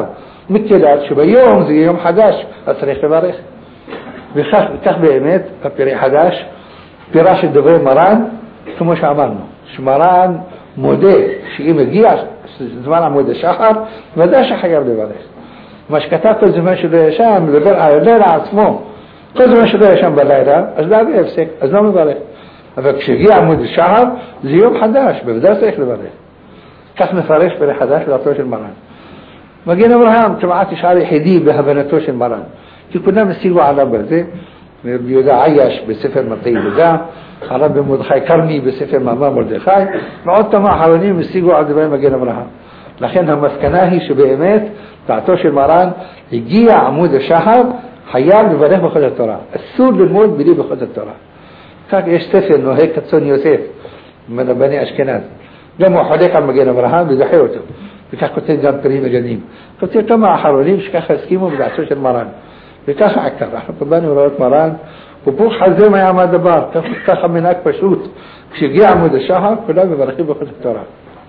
מתילת שביום זה יום חדש, אז צריך לברך. וכך, וכך באמת, בפרי חדש, פירה של דברי מרן, כמו שאמרנו, שמרן מודה שאם הגיע זמן עמוד השחר, ודאי שחייב לברך. מה שכתב כל זמן שלא ישן, מדבר על הלילה עצמו, כל זמן שלא ישן בלילה, אז לא אביא הפסק, אז לא מברך. אבל כשהגיע עמוד השחר, זה יום חדש, בוודאי צריך לברך. כך מפרש פרי חדש לדעתו של מרן. מגן אברהם כמעט נשאר יחידי בהבנתו של מרן, כי כולם השיגו עליו בזה, רבי יהודה עייש בספר מטה יהודה, הרבי מרדכי כרמי בספר מאמר מרדכי, ועוד כמה אחרונים השיגו על דברי מגן אברהם. לכן המסקנה היא שבאמת דעתו של מרן הגיע עמוד השחר, חייב לברך ברכות התורה, אסור ללמוד בלי ברכות התורה. כך יש ספר נוהג כצאן יוסף מרבני אשכנז, גם הוא חולק על מגן אברהם ודוחה אותו, וכך כותב גם פרי מגנים, כותב כמה אחרונים שככה הסכימו בדעתו של מרן, וככה עקב. אנחנו קבלנו לראות מרן ופוך חזה מה יעמד דבר, ככה מנהג פשוט, כשהגיע עמוד השחר כולם מברכים ברכות התורה.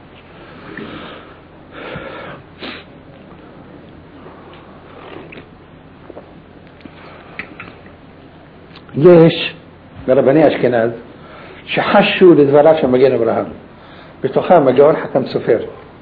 יש ברבני אשכנז שחשו לדבריו של מגן אברהם, בתוכם הגאון חכם סופר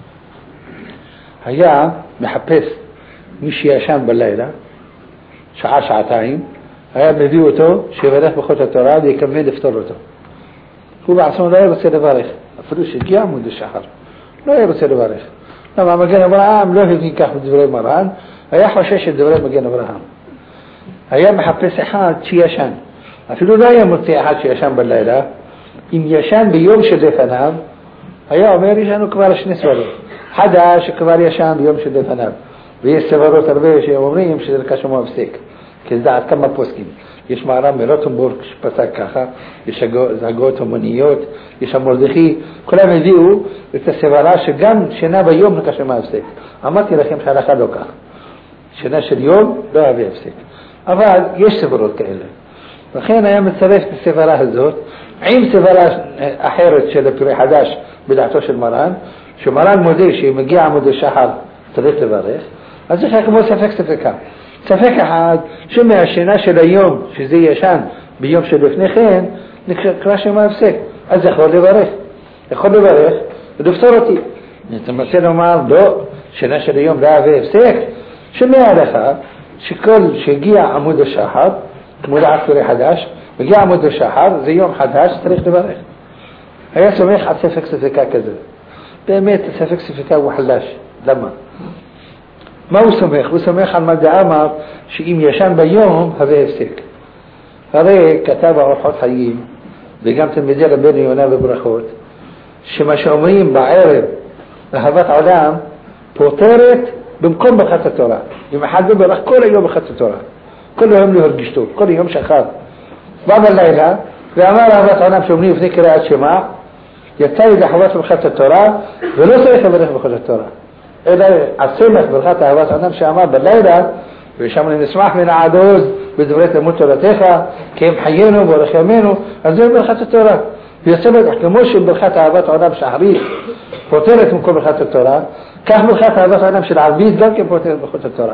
היה מחפש מי שישן בלילה שעה שעתיים, היה מביא אותו שיברך ברכות התורה ויקווה לפתור אותו. הוא בעצמו לא היה רוצה לברך, אפילו שהגיע עמוד השחר לא היה רוצה לברך. למה מגן אברהם לא הבין כך בדברי מרן, היה חושש את דברי מגן אברהם. היה מחפש אחד שישן, אפילו לא היה מוצא אחד שישן בלילה, אם ישן ביום שלפניו היה אומר יש לנו כבר שני סברות, חדש שכבר ישן ביום שלפניו, ויש סברות הרבה שאומרים שזה קשור מהפסק, כי זה עד כמה פוסקים. יש מערב מרוטנבורג שפסק ככה, יש הגות המוניות, יש המרדכי, כולם הביאו את הסברה שגם שינה ביום לקשר מהפסק. אמרתי לכם שהלכה לא כך, שינה של יום לא אביא הפסק, אבל יש סברות כאלה. לכן היה מצרף את הסברה הזאת עם סברה אחרת של פרי חדש בדעתו של מרן, שמרן מודה שאם מגיע עמוד השחר צריך לברך, אז זה כמו ספק ספקה. ספק אחד שמהשינה של היום שזה ישן ביום שלפני כן נקרא שמה הפסק, אז יכול לברך, יכול לברך ולפתור אותי. אתה מנסה לומר לא, שינה של היום לא אביא הפסק, שמע לך שכל שהגיע עמוד השחר כמו דעת פרי חדש, מגיע עמוד השחר זה יום חדש צריך לברך. היה סומך על ספק ספקה כזה, באמת ספק ספקה הוא חלש. למה? מה הוא סומך? הוא סומך על מה דאמר שאם ישן ביום הווה הפסק. הרי כתב האורחות חיים וגם תלמידי רבנו יונה בברכות שמה שאומרים בערב אהבת עולם פותרת במקום ברכת התורה. אם אחד בברך כל היום ברכת התורה, כל היום לא הרגיש טוב, כל יום שכב בא בלילה ואמר אהבת עולם שאומרים לפני קריאת שמע יצא ידי חובת ברכת התורה ולא צריך לברך ברכת התורה, אלא הסמך ברכת אהבת אדם שאמר בלילה ושם נשמח מן העדוז בדברי תלמוד תורתך כי הם חיינו וברך ימינו, אז זה ברכת התורה. ויוצא בטח כמו שברכת אהבת אדם שחרית פותרת במקום ברכת התורה, כך ברכת אהבת אדם של ערבית גם כן פותרת ברכת התורה.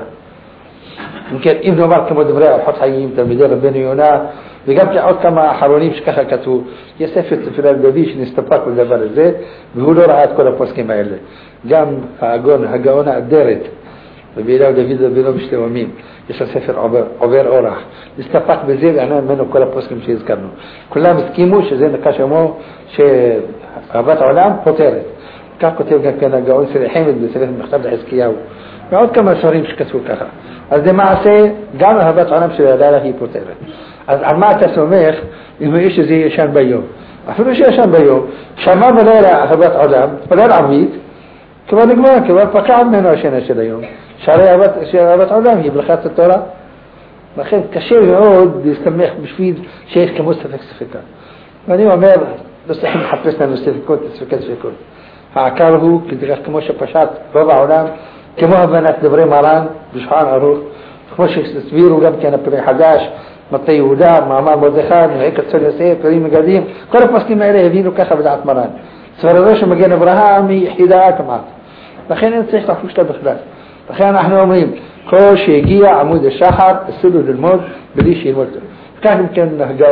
אם נאמר כמו דברי אורחות חיים תלמידי רבנו יונה וגם עוד כמה אחרונים שככה כתבו, יש ספר תפילת דוד שנסתפק בדבר הזה והוא לא ראה את כל הפוסקים האלה. גם הגאון, הגאון האדרת רבי אליהו דוד רבינו בשלמונים, יש לו ספר עובר, עובר אורח, נסתפק בזה וענה ממנו כל הפוסקים שהזכרנו. כולם הסכימו שזה נקרא שמו שאהבת העולם פותרת. כך כותב גם כן הגאון סרי חמד בספר מכתב לחזקיהו ועוד כמה ספרים שכתבו ככה. אז למעשה גם אהבת העולם של הלילה היא פותרת. אז על מה אתה סומך אם יש שזה ישן ביום? אפילו שישן ביום, שמע בלילה אהבת עולם, פלל ערבית, כבר נגמר, כבר פקע ממנו השינה של היום. שהרי אהבת עולם היא ברכת התורה. לכן קשה מאוד להסתמך בשביל שיש כמו ספק ספקה. ואני אומר, לא צריכים לחפש לנו ספקות, ספקות, ספקות. העיקר הוא, כמו שפשט רוב העולם, כמו הבנת דברי מרן בשולחן ערוך, כמו שהסבירו גם כן הפרי חדש, מטה יהודה, מאמר מרדכי, נוהג כצאן יוסף, פרי מגדים, כל הפוסקים האלה הבינו ככה בדעת מרן. סברתו של מגן אברהם היא יחידה כמעט. לכן אין צריך לחוש לה בכלל. לכן אנחנו אומרים, כל שהגיע עמוד השחר, אסור ללמוד בלי שילמוד. כך כן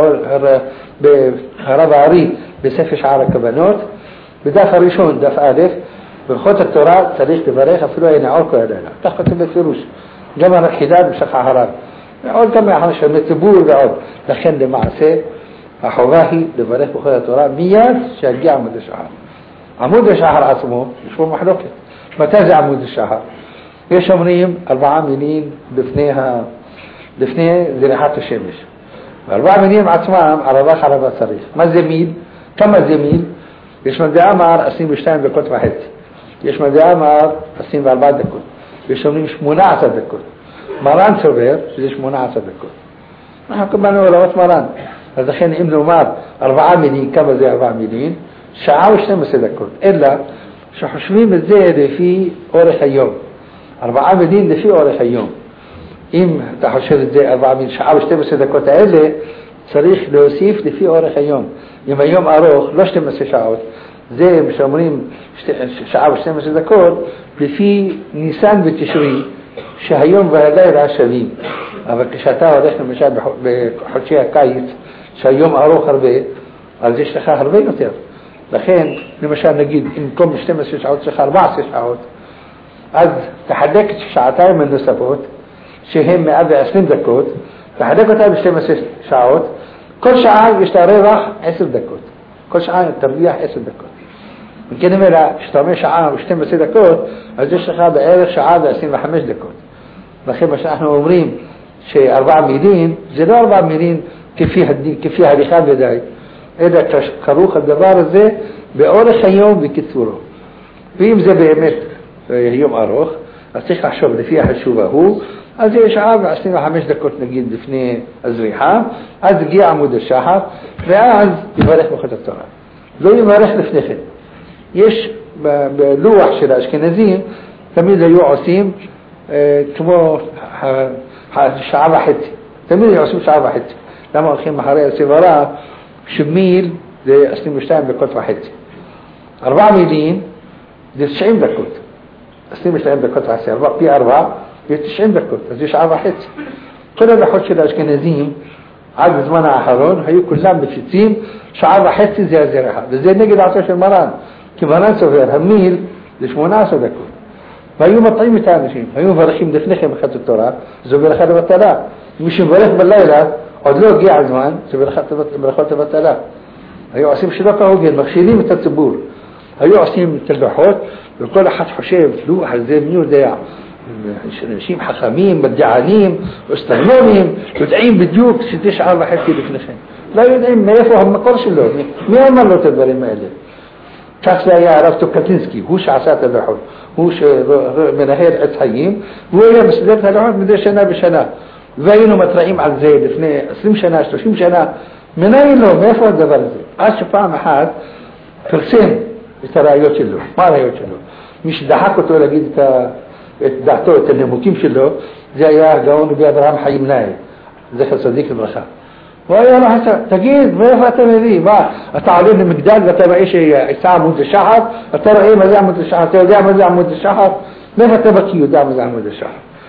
הרב הארי בספר שער הכוונות, בדף הראשון, דף א', ברכות התורה צריך לברך אפילו אין העור כל הלילה. כך כתוב בפירוש. גם הרחידה בשחר הרב. עוד כמה חמש מציבור ועוד. לכן למעשה, החובה היא לברך ברכות התורה מיד שיגיע עמוד השחר. עמוד השחר עצמו, יש פה מחלוקת. מתי זה עמוד השחר? יש אומרים ארבעה מילים לפני, ה... לפני זריחת השמש. וארבעה מילים עצמם, ערבה חרבה צריך. מה זה מיל? כמה זה מיל? יש מדעה אמר עשרים ושתיים דקות וחצי. יש מדעה אמר עשרים וארבע דקות. יש אומרים שמונה עשרה דקות. מרן סובר שזה שמונה עשרה דקות. אנחנו קבלנו לראות מרן. אז לכן אם נאמר ארבעה מילים, כמה זה ארבעה מילים? שעה ושתים עשרה דקות. אלא שחושבים את זה לפי אורך היום. ארבעה מילים לפי אורך היום. אם אתה חושב את זה ארבעה מילים, שעה ושתים עשרה דקות האלה, צריך להוסיף לפי אורך היום. אם היום ארוך, לא שתים עשרה שעות, זה שאומרים שעה ושתים עשרה דקות, לפי ניסן ותשרי, שהיום והלילה שווים. אבל כשאתה הולך למשל בחודשי הקיץ, שהיום ארוך הרבה, אז יש לך הרבה יותר. לכן, למשל נגיד, אם במקום שתים עשרה שעות שלך ארבע עשרה שעות, אז תחדק את שעתיים הנוספות, שהן מאה ועשרים דקות, תחדק אותה ב-שתים עשרה שעות, כל שעה יש לה רווח עשר דקות. כל שעה תרוויח עשר דקות. וכן אומר, כשאתה אומר שעה ו-שתים עשרה דקות, אז יש לך בערך שעה ו-עשרים וחמש דקות. לכן מה שאנחנו אומרים, שארבע מילים, זה לא ארבע מילים כפי, כפי הליכה ודי, אלא כרוך הדבר הזה באורך היום וקיצורו. ואם זה באמת יום ארוך, אז צריך לחשוב לפי החישוב ההוא, אז יש שעה ועשרים וחמש דקות נגיד לפני הזריחה, אז הגיע עמוד השחר, ואז יברך ברכות התורה. לא יברך לפני כן. יש בלוח של האשכנזים, תמיד היו עושים אה, כמו שעה וחצי. תמיד היו עושים שעה וחצי. למה הולכים אחרי הסברה, שמיל זה עשרים ושתיים דקות וחצי. ארבע מילים זה תשעים דקות. עשרים ושתיים דקות וחצי, פי ארבע, יש תשעים דקות, אז יש שעה וחצי. כל הלכות של האשכנזים, עד בזמן האחרון, היו כולם מפיצים, שעה וחצי זה הזרחה. וזה נגד העצה של מרן. כי מרן סובר, המיל זה שמונה עשרה דקות. והיו מטעים את האנשים, היו מברכים לפניכם ברכת התורה, זו ברכת הבטלה. מי שמברך בלילה, עוד לא הגיע הזמן, זה ברכת הבטלה. היו עושים שלא כהוגן, מכשילים את הציבור. היו עושים תלבחות, וכל אחד חושב, לוח הזה מי יודע, אנשים חכמים, מדענים, אסטרונומים, יודעים בדיוק שזה שעה וחצי לפניכם. לא יודעים מאיפה המקור שלו, מי אמר לו את הדברים האלה. כך זה היה הרב טוקטינסקי, הוא שעשה את הלוחות, הוא שמנהל עץ חיים, והוא היה מסדר את הלוחות מדי שנה בשנה. והיינו מטרעים על זה לפני עשרים שנה, שלושים שנה, מנהל לו, מאיפה הדבר הזה? עד שפעם אחת פרסם את הרעיות שלו. מה הרעיות שלו? מי שדחק אותו להגיד את, ה... את דעתו, את הנימוקים שלו, זה היה הגאון רבי אברהם חיים נאי, זכר צדיק לברכה. הוא היה לו חסר, תגיד, מאיפה אתה מביא? מה, אתה עולה למגדל ואתה רואה שיצא עמוד השחר, אתה רואה מה זה עמוד השחר, אתה יודע מה זה עמוד השחר, מאיפה אתה בקי יודע מה זה עמוד השחר?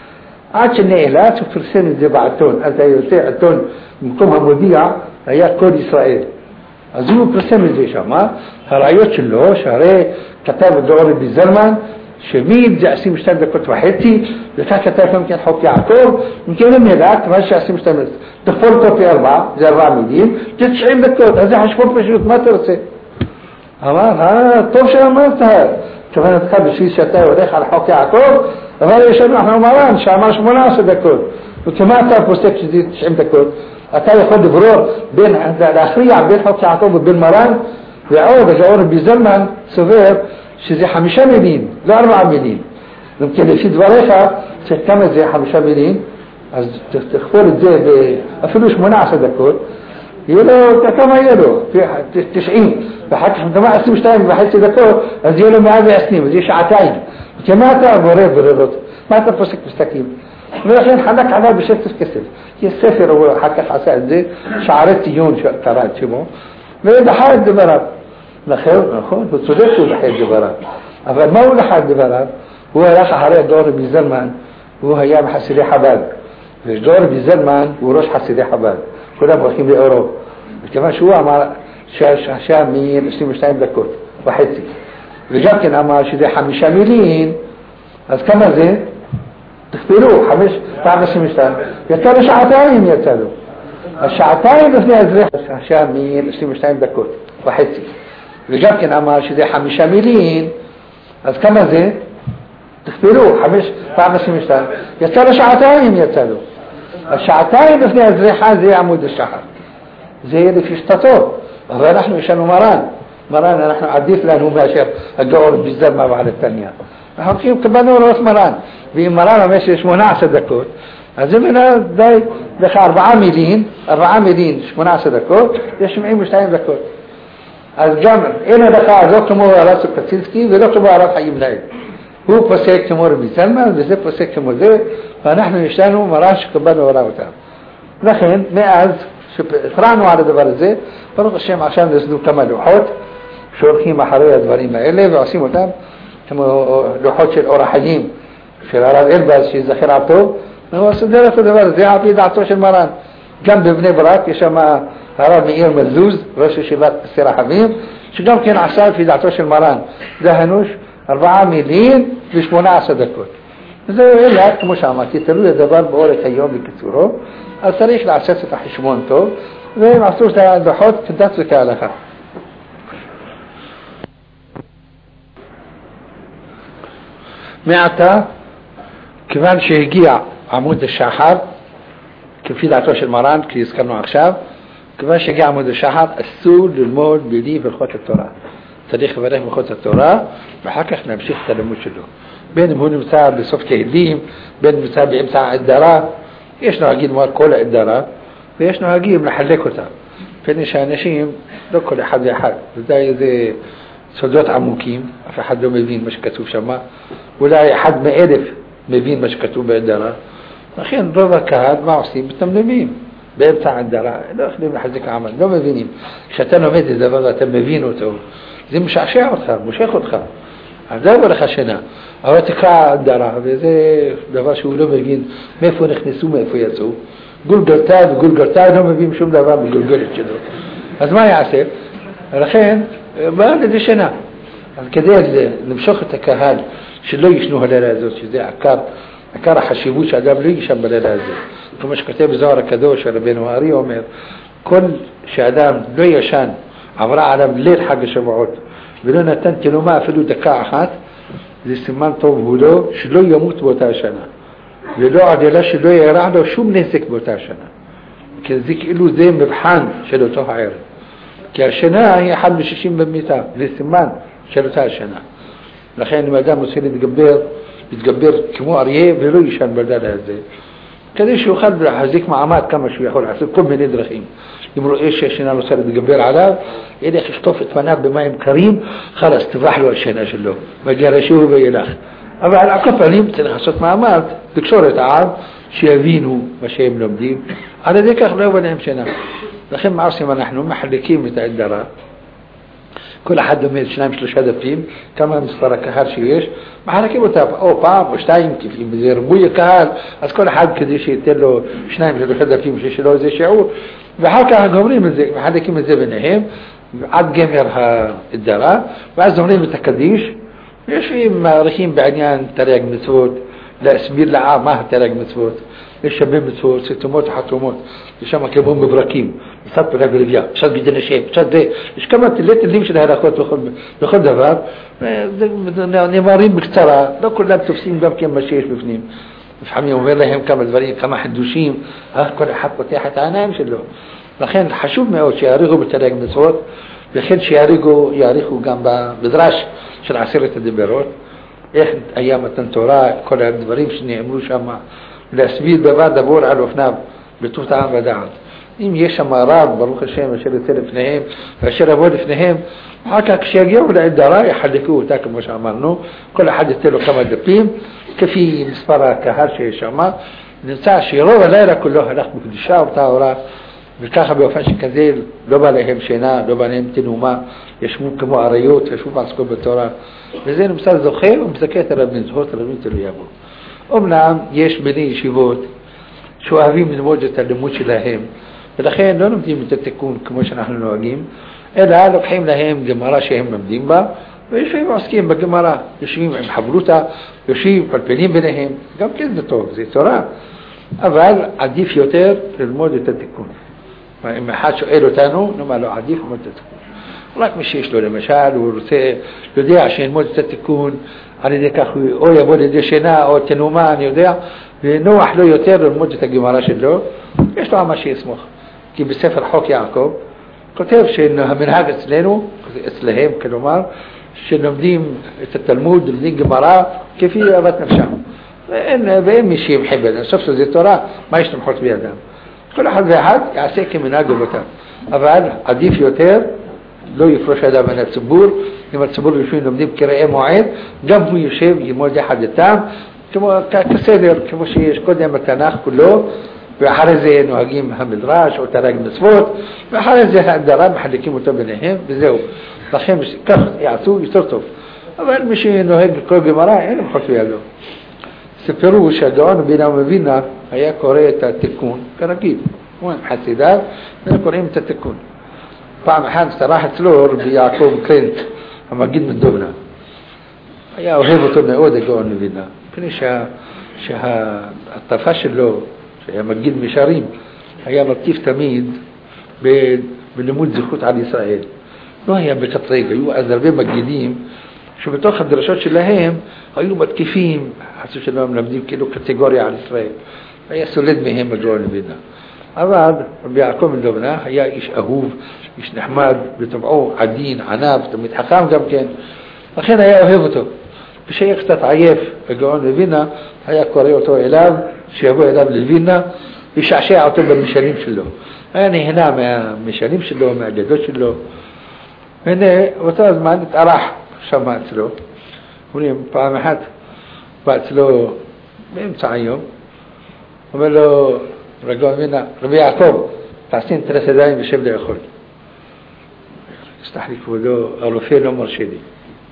עד שנאלץ הוא פרסם את זה בעתון, אז היה יוצא עתון במקום המודיע, היה קוד ישראל. אז הוא פרסם את זה שם, הרעיות שלו, שהרי כתב הגאון רבי זלמן, שמיל זה עשרים ושתיים דקות וחצי, וכך כתב גם כן חוק יעקב, מכן המלאק, מה שעשרים ושתיים דקות, תכפול אותו פי ארבע, זה ארבע מילים, זה תשעים דקות, אז זה חשבון פשוט, מה אתה רוצה? אמר, אה, טוב שאמרת, כוונתך בשביל שאתה הולך על חוק יעקב, אבל יש לנו אנחנו מרן שאמר שמונה עשרה דקות, וכמה אתה פוסק שזה תשעים דקות, אתה יכול לברור, בין, להכריע בין חוק יעקב ובין מרן, ועוד הגאון רבי זלמן סובר שזה חמישה מילים, לא ארבעה מילים. למכן לפי דבריך, כמה זה חמישה מילים, אז תכפול את זה אפילו שמונה עשרה דקות, יהיה לו, כמה יהיה לו? תשעים, ואחר כך מדמה עשרים ושתיים וחצי דקות, אז יהיה לו מאה ועשרים, אז יהיה שעתיים. וכמה אתה בורר ברירות? מה אתה פוסק פסקים? ולכן חלק עליו בשפת כסף. יש ספר, הוא אחר כך עשה את זה, שערי ציון שקרא את שמו, ודחה את דבריו. נכון, נכון, הוא צודק שהוא דחה את דבריו. אבל מה הוא דחה את דבריו? هو راح عليه دور بزلمان وهو ايام حسيدي حباد مش دور بزلمان وروش حسيدي حباد كلهم واخين باوروبا كمان شو عمل شامين اسمه مش تايم دكوت وحدي رجال كان عمل شيء حمي شاملين بس كما زين تخبروه حمش بعد شيء مش تايم يتكلم شعتين يتكلم الشعتين بس نازل شامين اسمه مش تايم دكوت وحدي رجال كان عمل شيء حمي شاملين بس كما زين تخبروه حمش بعد شيء مش تايم يتكلم شعتين يتكلم الشعتين بس نازل زي عمود الشعر زي اللي في اشتطور فنحن يشانوا مران مران نحن عديت لأنه ماشي الجور بالزر ما بعد الثانية نحن كيف كبانوا رأس مران في مران ماشي شمونع دكوت هذا داي دخل أربعة ميلين أربعة ميلين شمونع دكوت يشمعين مشتاين دكوت الجمع إنا دخل زوجت مور رأس كتسيسكي وزوجت مور رأس حي بلاي هو بسيك تمور بسلمة وزي بسيك تمور ذي فنحن يشانوا مران شكبانوا وراء لكن مئز فرعنوا على دبرزه فرق الشيم عشان يسدوا كما لوحات شورخي محرية دبريمة اللي بعصيمه تام هم لوحات الأوراحيين في الأرض إلباس في زخير عبتو هو سدرة دبرزه عبيد عطوش المران جنب ابن براك يشمع أراد مئير مزوز رش شبات السيرة حبيب شو جنب كان عسال في عطوش المران دهنوش أربعة مليين مش مناعسة دكوت زي إلا مش عماكي تلوية دبر بقولك اليوم بكتوره الطريق العساسي تحشمونته زي معصوص ده بحط كنتات وكالخة معتا كمان شيقيع عمود الشحر كيف دعتوش المران كي يسكنوا عخشاب كمان شيقيع عمود الشحر السول للمول بيلي في الخوت التوراة تاريخ فريق من خوت التوراة بحكي احنا بشيخ تلموش له بين هون مساعد بصف تهديم بين مساعد بإمساع الدراء ايش نهاجين مال كل الدراء ايش نهاجين محلكوتا فين شانشيم لو كل حد يحد زي زي سودات عموكيم في حد ما يبين مش كتوب شما ولا حد ما ألف ما يبين مش كتوب الدراء أخيرا رضا كهاد ما عصيب بتمنمين بيمتع الدراء لا أخلي حزك عمل لو ما يبينين شتانو ميت إذا رضا تم يبينه تو زي مش عشاء وتخار مش ياخد خار عذاب ولا خشنا أو تكع الدراء زي دفع شو لو ما يبين ما يفون يخنسو ما يفون يسو قول قرتاد قول قرتاد هم يبين شو دفع بقول قرت كده هذا ما يعسب الحين ما ندري شنا كده نمشخ تكهان شلو يشنو هلا لازم شيء زي عكار عكار حشيبوش عدم لي شنب لازم فمش كتاب زارة كدوش ولا بينواري ومر كل شادام لو يشان عبر عالم الليل حق شبعوت بدون تنتنو ما فلو دكاعات زي سمان طوب هدو شلو يموت بوتاشنا لو عاد لا شلو يرعد شو منسك بوتاشنا كذيك إلو زي مبحان شلو تهعير كشنا هي حد بشيشين بميتا للسمان شلو تاشنا لخين ما دام مسير يتقبر يتقبر كمو أريه بلو يشان بردال هذا كذا شو خد حزيك معامات كما شو يقول حسب كل من يدرخين يمروا إيش شنا لو صار يتقبر على إذا خشطوف فناب بماء كريم خلاص تفرح له الشنا شلو ما جرى شو بيلاخ أما على عقب عليم تنخصت معامات دكتور تعب شيافينه وشيء من مدين على ذيك أخذوا ونعم شنا لكن ما عرسي ما نحن محلكين متاع الدراء كل حد ما يشنامش لش هذا فيلم كما مسترك كهال شيء محلكين متابع أو بام وش تايم كيف يمزير بويا كهال بس كل حد كذا شيء تلو شنامش لش هذا فيلم شيء شلو زي شعور بحال كان جمري مزي محلكين مزي بنهم عاد جميرها الدراء بعد زمرين متكديش ايش في ما رخيم بعدين تلاق مسود لا اسمير لا ما تلاق مسود الشباب مسود ست موت حتى موت لشما كيبهم ببراكيم صدق ولا بالرياء صدق بدنا شيء صدق ايش كمان تلت اللي مش هذا اخوات باخذ باخذها باب يعني مارين بكثرة لا كل لاب تفسيم باب كم مشيش بفنيم فهميهم والله هم كم زبرين كما حدوشيم ها كل حق وتاحت انا مش له لكن حشوف ما هو شياريغو بتلاق مسود بخير شياريغو ياريخو جنب بدراش شل عسيرة الدبيروت إحد أيام التنتورا كل الدبرين شنو يعملوا شما الأسبيل ببعد دبور على وفناب بتوت عام بدعم إم يشما راب بروح الشيء مشاري تلف نهيم فشرب ولف نهيم حكى كشياجي ولا الدراء يحدكوه تاكل مش عملناه كل حد تلو كما دبيم كفي مسفرة كهر شيء شما ننسى شيء روى ليلة كلها لخ بكل الشعب تاورا וככה באופן שכזה לא בא להם שינה, לא בא להם תנומה, ישבו כמו אריות, ישבו ועסקו בתורה, וזה נמצא זוכר ומסתכל את הרבים, זוכר את הרבים תלוי יבוא. אומנם יש בני ישיבות שאוהבים ללמוד את הלימוד שלהם, ולכן לא לומדים את התיקון כמו שאנחנו נוהגים, אלא לוקחים להם גמרא שהם לומדים בה, ויושבים ועוסקים בגמרא, יושבים עם חברותה, יושבים פלפלים ביניהם, גם כן זה טוב, זה תורה, אבל עדיף יותר ללמוד את התיקון. אם אחד שואל אותנו, נאמר לו עדיף ללמוד את התיקון. רק מי שיש לו למשל, הוא רוצה, יודע שילמוד את התיקון, על ידי כך הוא או יבוא לידי שינה או תנומה, אני יודע, ונוח לו יותר ללמוד את הגמרא שלו, יש לו מה שיסמוך. כי בספר חוק יעקב, כותב שהמנהג אצלנו, אצלהם כלומר, שלומדים את התלמוד, לומדים גמרא, כפי אהבת נפשם. ואין, ואין מי שימחה בידם, סוף סוף זה תורה, מה יש למחות בידם? כל אחד ואחד יעשה כמנהג אבותיו. אבל עדיף יותר, לא יפרוש אדם מן הציבור, אם הציבור יושבים לומדים קראי מועד, גם הוא יושב ילמוד יחד איתם, כמו כסדר, כמו שיש קודם בתנ"ך כולו, ואחרי זה נוהגים המדרש או תרג מצוות, ואחרי זה ההגדרה מחלקים אותו ביניהם, וזהו. לכן כך יעשו יותר טוב. אבל מי שנוהג כל גמרא, אין למחות בידו. סיפרו שהגאון רבי מווילנה היה קורא את התיקון כרגיל, הוא עם חסידיו, וקוראים את התיקון. פעם אחת שרח אצלו רבי יעקב קרנט, המגיד מדובנה. היה אוהב אותו מאוד הגאון מווילנה, מפני שההטפה שלו, שהיה מגיד משרים, היה מטיף תמיד בלימוד זכות על ישראל. לא היה בקטרג, היו אז הרבה מגידים שבתוך הדרשות שלהם היו מתקיפים, חסו שלהם מלמדים כאילו קטגוריה על ישראל. היה סולד מהם הגאון מווילנה. אבל רבי יעקב מדובנה היה איש אהוב, איש נחמד, בטבעו עדין, ענב, תמיד חכם גם כן. לכן היה אוהב אותו. כשהיה קצת עייף הגאון מווילנה, היה קורא אותו אליו, שיבוא אליו לווילנה, וישעשע אותו במשלים שלו. היה נהנה מהמשלים שלו, מהגדות שלו. הנה, באותו הזמן התארח שם אצלו. אומרים, פעם אחת בא אצלו באמצע היום, אומר לו, הגאון מווילנה, רבי יעקב, תעשי נטילת ידיים ושב לאכול. סלח לי כבודו, הרופא לא מרשה לי.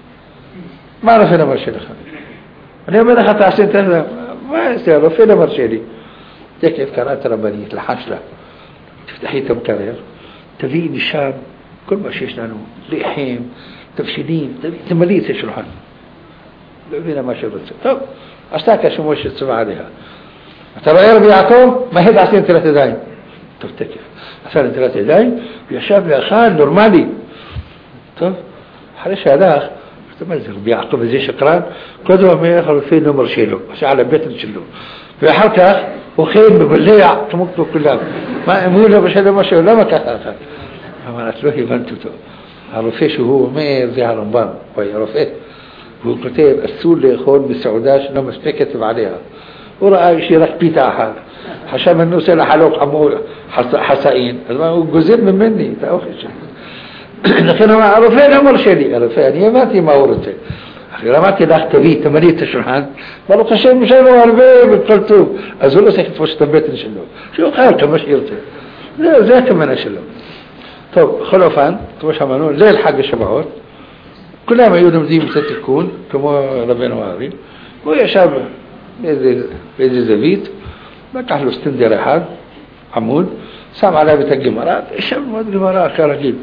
מה הרופא לא מרשה לך? אני אומר לך, תעשי נטילת ידיים. מה זה, הרופא לא מרשה לי. תקף קראת רבנית, לחש לה, תפתחי את המקרר, תביאי משם כל מה שיש לנו, לחם, תבשילים, תמלאי את השולחן. לא הבינה מה שרוצה. טוב, עשתה כשמו שצבע עליה. אתה רואה רבי יעקב? מהד עשי נטילת ידיים. טוב, תקף. עשה נטילת ידיים, וישב לאכל נורמלי. טוב, אחרי שהלך, זאת אומרת, רבי יעקב הזה שקרן, קודם אומר, הרופא לא מרשה לו, עשה על הבטן שלו. ואחר כך, אוכל מבלע, כמו כולם. מה, אם הוא לא בשל משהו, למה ככה אחת? אבל את לא הבנת אותו. הרופא שהוא אומר, זה הרמב"ם, הוא היה רופא. והוא כותב, אסור לאכול בסעודה שלא מספקת לבעליה. הוא ראה שהיא רק פיתה אחת. חשב אני עושה לחלוק עמור חסאין. אז הוא גוזל ממני את האוכל שלי. לכן הוא אמר, הרופא לא מרשה לי. הרופא, אני הבנתי מה הוא רוצה. אחרי אמרתי לך, תביא, תמלאי את השולחן. ברוך השם, יש לנו הרבה וכל טוב. אז הוא לא צריך לתפוס את הבטן שלו. שיוכל כמה שירצה. זה, זה הכוונה שלו. טוב, בכל אופן, כמו שאמרנו, ליל חג השבועות, כולם היו לומדים את התיקון, כמו רבנו הארי, והוא ישב באיזה, באיזה זווית, לקח לו סטנדר אחד, עמוד, שם עליו את הגמרא, ישב מאוד גמרא כרגיל.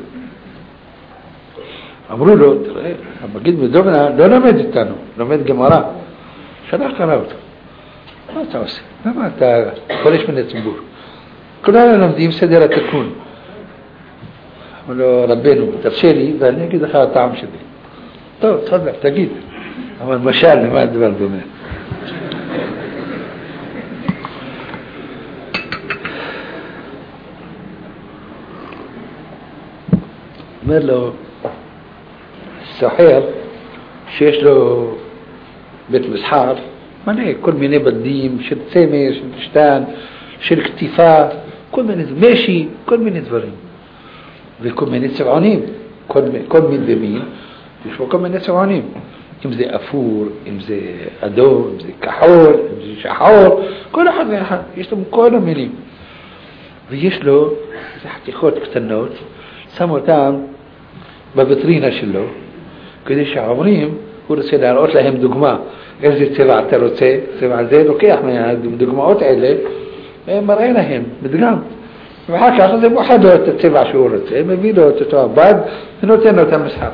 אמרו לו, תראה, המגיד מדובנה לא לומד איתנו, לומד גמרא. שלח קרא אותו. מה אתה עושה? למה אתה חולש מן הציבור? כולנו לומדים סדר התיקון. אמרו לו, רבנו, תרשה לי, ואני אגיד לך הטעם שלי. טוב, תחדל, תגיד. אבל משל, למה הדבר דומה? אומר לו, סוחר שיש לו בית מסחר, מלא כל מיני בדים של צמר, של פשטן, של כתיפה, כל מיני, משי, כל מיני דברים. וכל מיני צבעונים, כל, כל מין ומין, יש פה כל מיני צבעונים. אם זה אפור, אם זה אדום, אם זה כחול, אם זה שחור, כל אחד ואחד, יש לנו כל המינים. ויש לו חתיכות קטנות, שם אותם בבטרינה שלו, כדי שהעוברים, הוא רוצה להראות להם דוגמה, איזה צבע אתה רוצה, צבע זה לוקח מהדוגמאות האלה, מראה להם, מדגם. ואחר כך זה מוחד לו את הצבע שהוא רוצה, מביא לו את אותו הבד, ונותן לו את המסחר.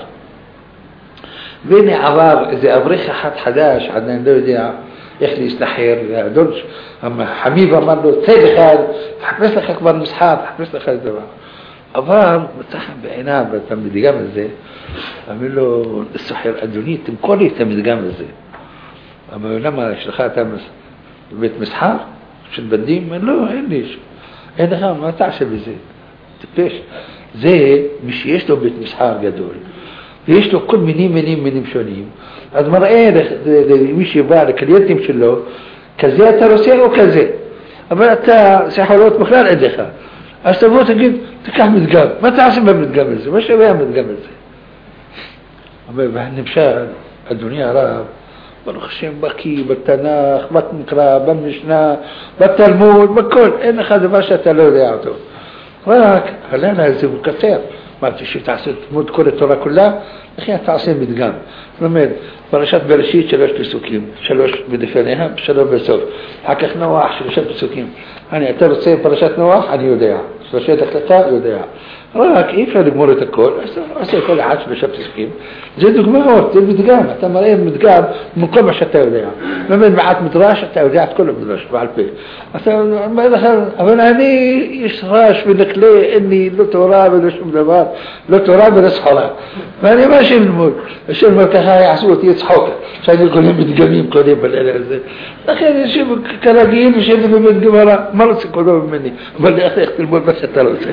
והנה עבר איזה אברך אחד חדש, עדיין לא יודע איך להסתחר, והאדון חמיב אמר לו, צא אחד, תחפש לך כבר מסחר, תחפש לך דבר. אבל מצא חן בעיניו את המדגם הזה, אמר לו, סוחר אדוני, תמכור לי את המדגם הזה. אמר לו, למה יש לך את בית מסחר של בדים? אמר לו, לא, אין לי. אין לך, מה תעשה בזה? טיפש. זה מי שיש לו בית מסחר גדול, ויש לו כל מיני מינים מינים שונים, אז מראה למי שבא לקליינטים שלו, כזה אתה רוצה או כזה. אבל אתה, סחרות בכלל אין לך. אז תבוא תגיד, תקח מדגם. מה תעשה במדגם הזה? מה שווה המדגם הזה? אבל והנמשל, אדוני הרב, ברוך השם בקי, בתנ"ך, במקרא, במשנה, בתלמוד, בכל. אין לך דבר שאתה לא יודע אותו. רק הלילה הזה הוא קצר. אמרתי שתעשה תלמוד כל התורה כולה, לכן תעשה מדגם. זאת אומרת, פרשת בראשית שלוש פסוקים, שלוש בלפניה, שלוש בסוף. אחר כך נוח, שלושה פסוקים. אני, אתה רוצה פרשת נוח? אני יודע. שלושת החלטה? יודע. רק אי אפשר לגמור את הכל, אז עושה כל אחד שלושה פסוקים. זה דוגמאות, זה מדגם. אתה מראה מדגם מכל מה שאתה יודע. באמת מעט מדרש, אתה יודע את כל המדרש בעל פה. אתה אומר לך, אבל אני יש רעש ונקלה, אין לי לא תורה ולא שום דבר, לא תורה ולא סחורה. ואני מה שלמוד? השם אומר ככה יעשו אותי צחוק, שאני קוראים מדגמים קודם בלילה הזה. לכן יושב כרגיל ושב ללמוד גמרא, מה רוצה כל דבר ממני? אבל איך תלמוד מה שאתה רוצה.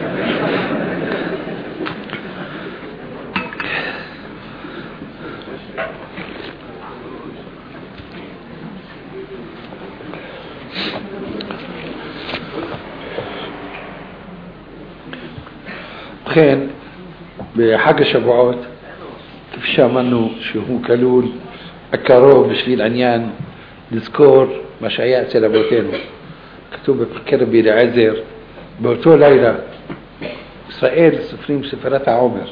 לכן, בחג השבועות, כפי שאמרנו שהוא כלול הקרוב בשביל עניין לזכור מה שהיה אצל אבותינו. כתוב בפרקי רבי אליעזר, באותו לילה, ישראל סופרים ספרת העומר.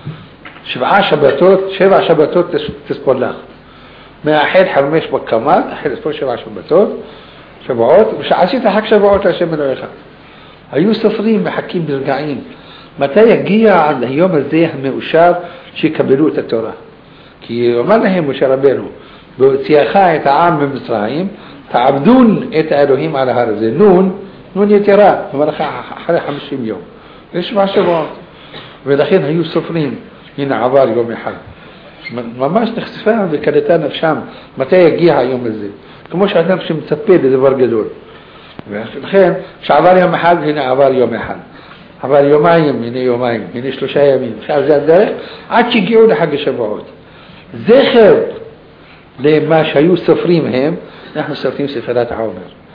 שבעה שבתות, שבע שבתות תספור לך. מהאחד חמש בקמת, אחר לספור שבע שבתות, שבועות, ושעשית חג שבועות להשם אלוהיך. היו סופרים מחכים ברגעים. מתי יגיע עד היום הזה המאושר שיקבלו את התורה? כי אומר להם משה רבנו, בהוציאך את העם ממצרים, תעבדון את האלוהים על ההר הזה. נון, נון יתרה, אומר לך אחרי חמישים יום. יש מה שבועות. ולכן היו סופרים, הנה עבר יום אחד. ממש נחשפה וקלטה נפשם, מתי יגיע היום הזה? כמו שאדם שמצפה לדבר גדול. ולכן, כשעבר יום אחד, הנה עבר יום אחד. אבל יומיים, הנה יומיים, הנה שלושה ימים. עכשיו זה הדרך, עד שהגיעו לחג השבועות. זכר למה שהיו סופרים הם, אנחנו סופרים ספרת העומר.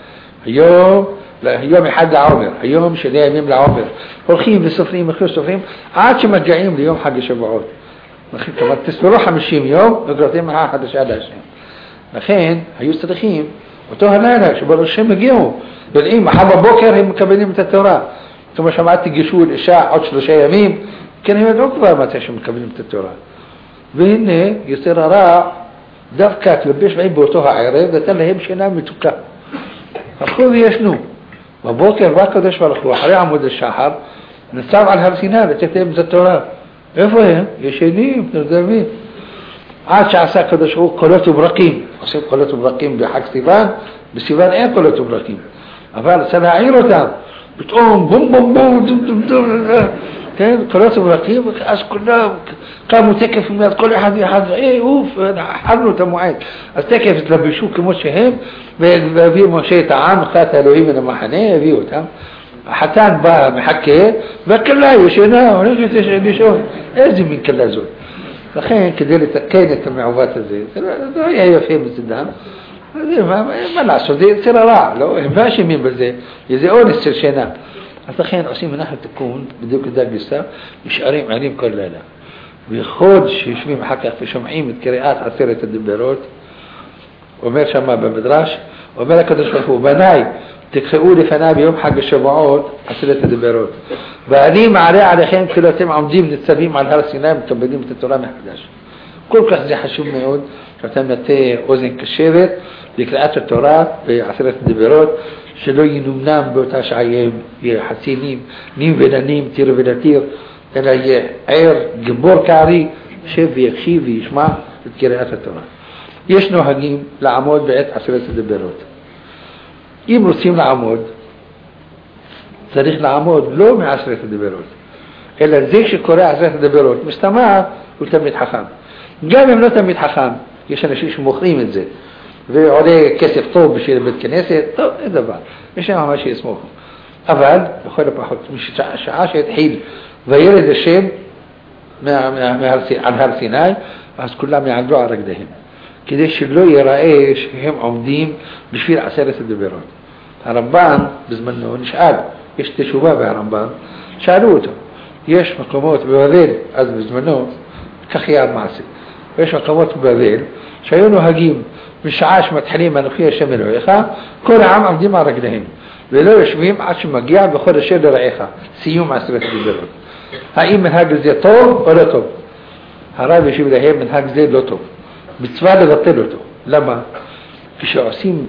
היום, יום אחד לעומר, היום שני ימים לעומר. הולכים וסופרים, הולכים וסופרים, עד שמגיעים ליום חג השבועות. כלומר, תספרו חמישים יום, וקראתם מחר חדשה להשם. לכן, היו צריכים, אותו הלילה, שברוך השם הגיעו, ולאים, מחר בבוקר הם מקבלים את התורה. כמו שמעתי גישו לאישה עוד שלושה ימים, כן הם ידעו כבר מתי שמקבלים את התורה. והנה, יוצר הרע, דווקא תלבש בהם באותו הערב, ונתן להם שינה מתוקה. הלכו וישנו. בבוקר בא הקדוש ברוך הוא, אחרי עמוד השחר, ניצב על הר סיני לתת להם את התורה. איפה הם? ישנים, נרדמים. עד שעשה הקדוש ברוך הוא קולות וברקים. עושים קולות וברקים בחג סיוון, בסיוון אין קולות וברקים. אבל צריך להעיר אותם. פתאום בום בום בום דום דום דום, כן, קולות וברקים, אז כולם קמו תקף מיד, כל אחד ואחד, אה, אוף, חרנו את המועד. אז תקף התלבשו כמו שהם, והביאו משה את העם, חת האלוהים מן המחנה, הביאו אותם. החתן בא מחכה, והכלה ישנה, הולכת לישון. איזה מין כלה זאת? לכן, כדי לתקן את המעוות הזה, זה לא היה יפה בצדם, מה לעשות? זה יצר הרע, הם לא אשמים בזה, זה אונס של שינה. אז לכן עושים מנחת תיקון, בדיוק כדאי גיסה, נשארים ערים כל לילה. ויחוד שיושבים אחר כך ושומעים את קריאת עשרת הדברות, אומר שמה במדרש, אומר הקדוש ברוך הוא, בניי, تقرأوا لي فنا بيوم حق الشبعات عسلة الدبيروت بأني معري عليكم كلاتهم عمدين من السبيم على هر سيناء متبدين من التوراه محداش كل كحزي حشوم ميود كتم نتي أذن كشيفت لقراءة التوراة بعسلة الدبيروت شلو ينمنام بوتاش عيام يحسينيم نيم فينا نيم تير فينا تير أنا عير جبور كاري شيف يخشيف يسمع قراءة التوراة يشنو هجيم لعمود بعت عسلة الدبيروت يمرسيم لعمود تاريخ العمود لو من عسلة الدبيروت إلا زيش الكوريا عسلة الدبيروت مستمعة وتمت حخام جامع منه تمت حخام يشان شيش مخريم الزيت وعليه كسف طوب بشير بالكنيسة طوب إذا بعد مش ما شيء اسمه أفعل بخير بحط مش شعاش يتحيل ويرد الشيب عن هر سيناي بس كلهم يعندوا على رجلهم كده شلو يرأيش هم عمدين بشير عسلة الدبيروت رمبان بزمنه نشقال يشتشوا بابا رمبان شالوته يش مقامات ببابيل از بزمنه كخيار معسي يش مقامات ببابيل شايونه هجيم مش عاش متحليم منوخية شمل رعيخة كل عام عمدين مع رجلهم ولو يشميم عاش مجيع بخور الشير رعيخة سيوم عسلة الدبيروت هاي من هاج زي طول ولا طول هراب يشيب لهي من هاج زي لا طول بتسوال غطلته لما كشو عسيم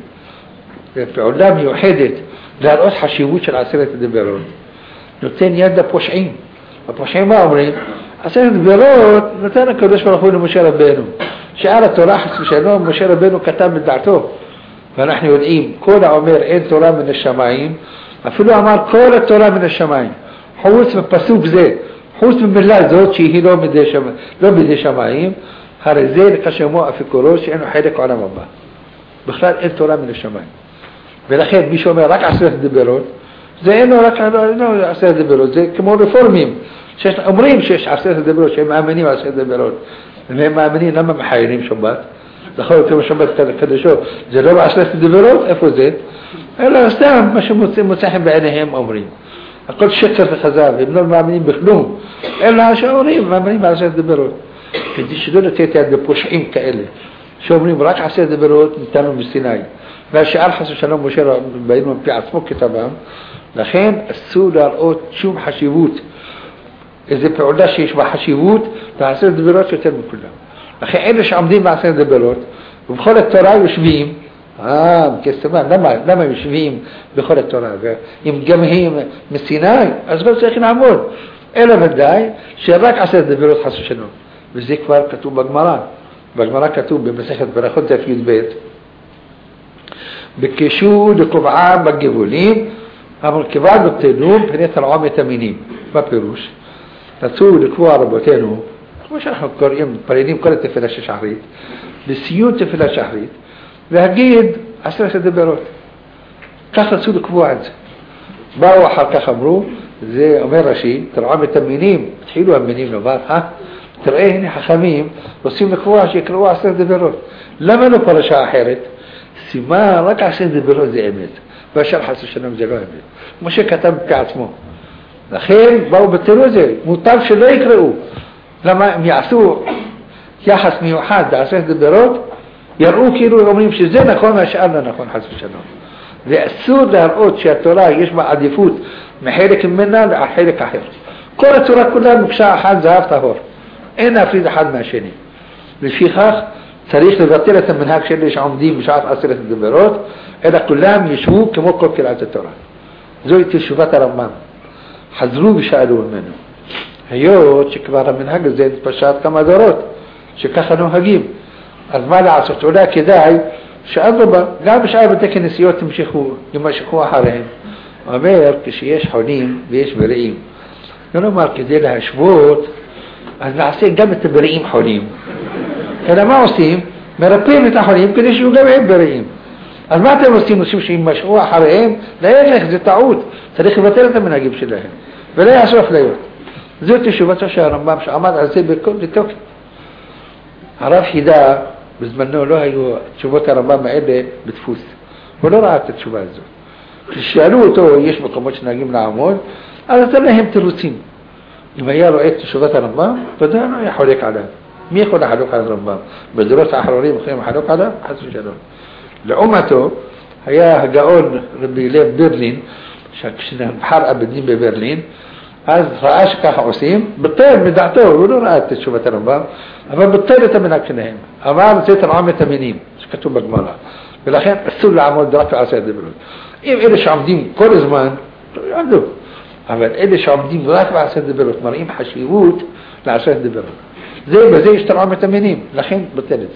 في علام يوحدت لهالقص حشيبوش العسلة الدبيروت نتين يد بوشعين بوشعين ما عمرين عسلة الدبيروت نتين كدوش فرخون المشارب بينه شعار التراحس مشانهم مشارب بينه كتاب من دعته فنحن يدعيم كل عمر إن ترى من الشماعين أفلو عمار كل الترى من الشماعين حوث من بسوب زي حوث من بالله زود شيء لو بدي شماعين لو بدي شماعين هرزي لقشموه في كروش إنه حيدك على مبا بخلال إن ترى من الشماعين بالأخير بيشو ما رك عسلة الدبيروت زي إنه رك إنه عسلة الدبيروت زي كمون ريفورميم شيش أمرين شيش عسلة الدبيروت شيء مأمنين عسلة الدبيروت إنهم مأمنين لما محايرين شبات دخلوا كم شبات كذا كذا شو جربوا عسلة الدبيروت أفوزت إلا استهم مش مساهم بعينهم أمرين أقول شكر في خزاب ابن المأمنين بخلوهم إلا شو أمرين مأمنين عسلة الدبيروت كدي شدول تيتي عند بوشعين كإله شو أمرين براك عسلة الدبيروت نتانو بالسيناي ماشي أرحس وشانهم مشيرا بينهم في عصمه كتابهم لخين السودة الأوت شوم حشيبوت إذا بعداش يشبه حشيبوت تعسير الدبيروت شو ترمي كلهم لخين إيش عمدين مع عسير الدبيروت وبخول التوراة يشبيهم آه مكسمان لما لما يشبيهم بخول التوراة يمجمهين من سيناي أصبح سيخين عمود إلا بداي شراك عسير الدبيروت حسو شنو بالذكر كتوب بجمران بجمران كتوب بمسيخة براخد تفيد بيت بكشو لقبعان بجيبولين هم الكبار بتنوم بنيت العام تمينين ما بيروش تسوي لكوا ربطينه مش راح نقرأ بريدين كل تفلا شهريت بالسيون تفلا شهريت بهجيد عشرة دبيروت كاخد سوي لكوا عند باو حركة خمرو زي أمير رشيد العام تمينين تحيلوا همينين نبات ها ترى هنا حخميم وسيم لكوا عشان يكروا عشرة دبيروت لما نقول شاحرت سما رك عشان دبيروت زي عملت بشر حسوا شنو مجلوه عملت مش كتب كعتمه الأخير باو بالتلوزي مطالش لا يقرأوا لما يعسوا يحس ميوحاد عشان دبيروت يرؤوا كيلو يومين مش زين أخوان ما شاء الله نكون حسوا شنو لأسود لهالقوت شاتولا يشبع عديفوت محيلك منا لأحيلك أحير كل التورا كلها مكشاع حد ذهب طهور أنا أفريد حد ماشيني للفيخاخ تاريخ لبطلة من هاك شيء ليش عمدين مش عارف أسئلة الدبيروت إذا كلهم يشوفوا كما قلت كل عزة التورا زوي تشوفات رمان حذروا بشألون منه هيو شكبارا من هاك زي بشات كما دروت شكاخنو هجيم المال عصرت ولا كداعي شأضبا لا مش عارف تك نسيوت مشيخو يمشيخوها حالهم أمير كشيش حنين بيش برئيم لأنه ماركدي لها شبوت أنا عسين قامت برئيم حنين أنا ما أصيم مربين بتاع حنين كده شو قام برئيم أنا ما تمسين وشوف شيء مشروع حرام لا يخلق زي تعود تاريخ بطلة من أجيب شيء لها بلا يشوف ليه زرت شوفت شهر ما مش عماد عزيز بالكل للتوكل عرف هدا بزمنه له هيو شوفت ربما ما إله بتفوز ولا رأت تشوف هذا الشالو تو يشبك مش ناجم نعمود أنا ترى هم تروتين لما يا رأيت شوفت ربما فده أنا يحولك على مين ياخد حلوك على ربما بدراسة حرارية مخيم حلوك على حسب شالو لأمته היה הגאון רבי לב ברלין, כשנבחר אבדים בברלין, אז ראה שככה עושים, בטל מדעתו, הוא לא ראה את תשובת הרמב"ם, אבל בטל את המנהג שלהם, אמר זה תנעם את המינים, שכתוב בגמרא, ולכן אסור לעמוד רק בעשרת דיברות. אם אלה שעומדים כל הזמן, לא יעמדו, אבל אלה שעומדים רק בעשרת דיברות, מראים חשיבות לעשרת דיברות. זה, בזה יש תנעם את המינים, לכן בטל את זה.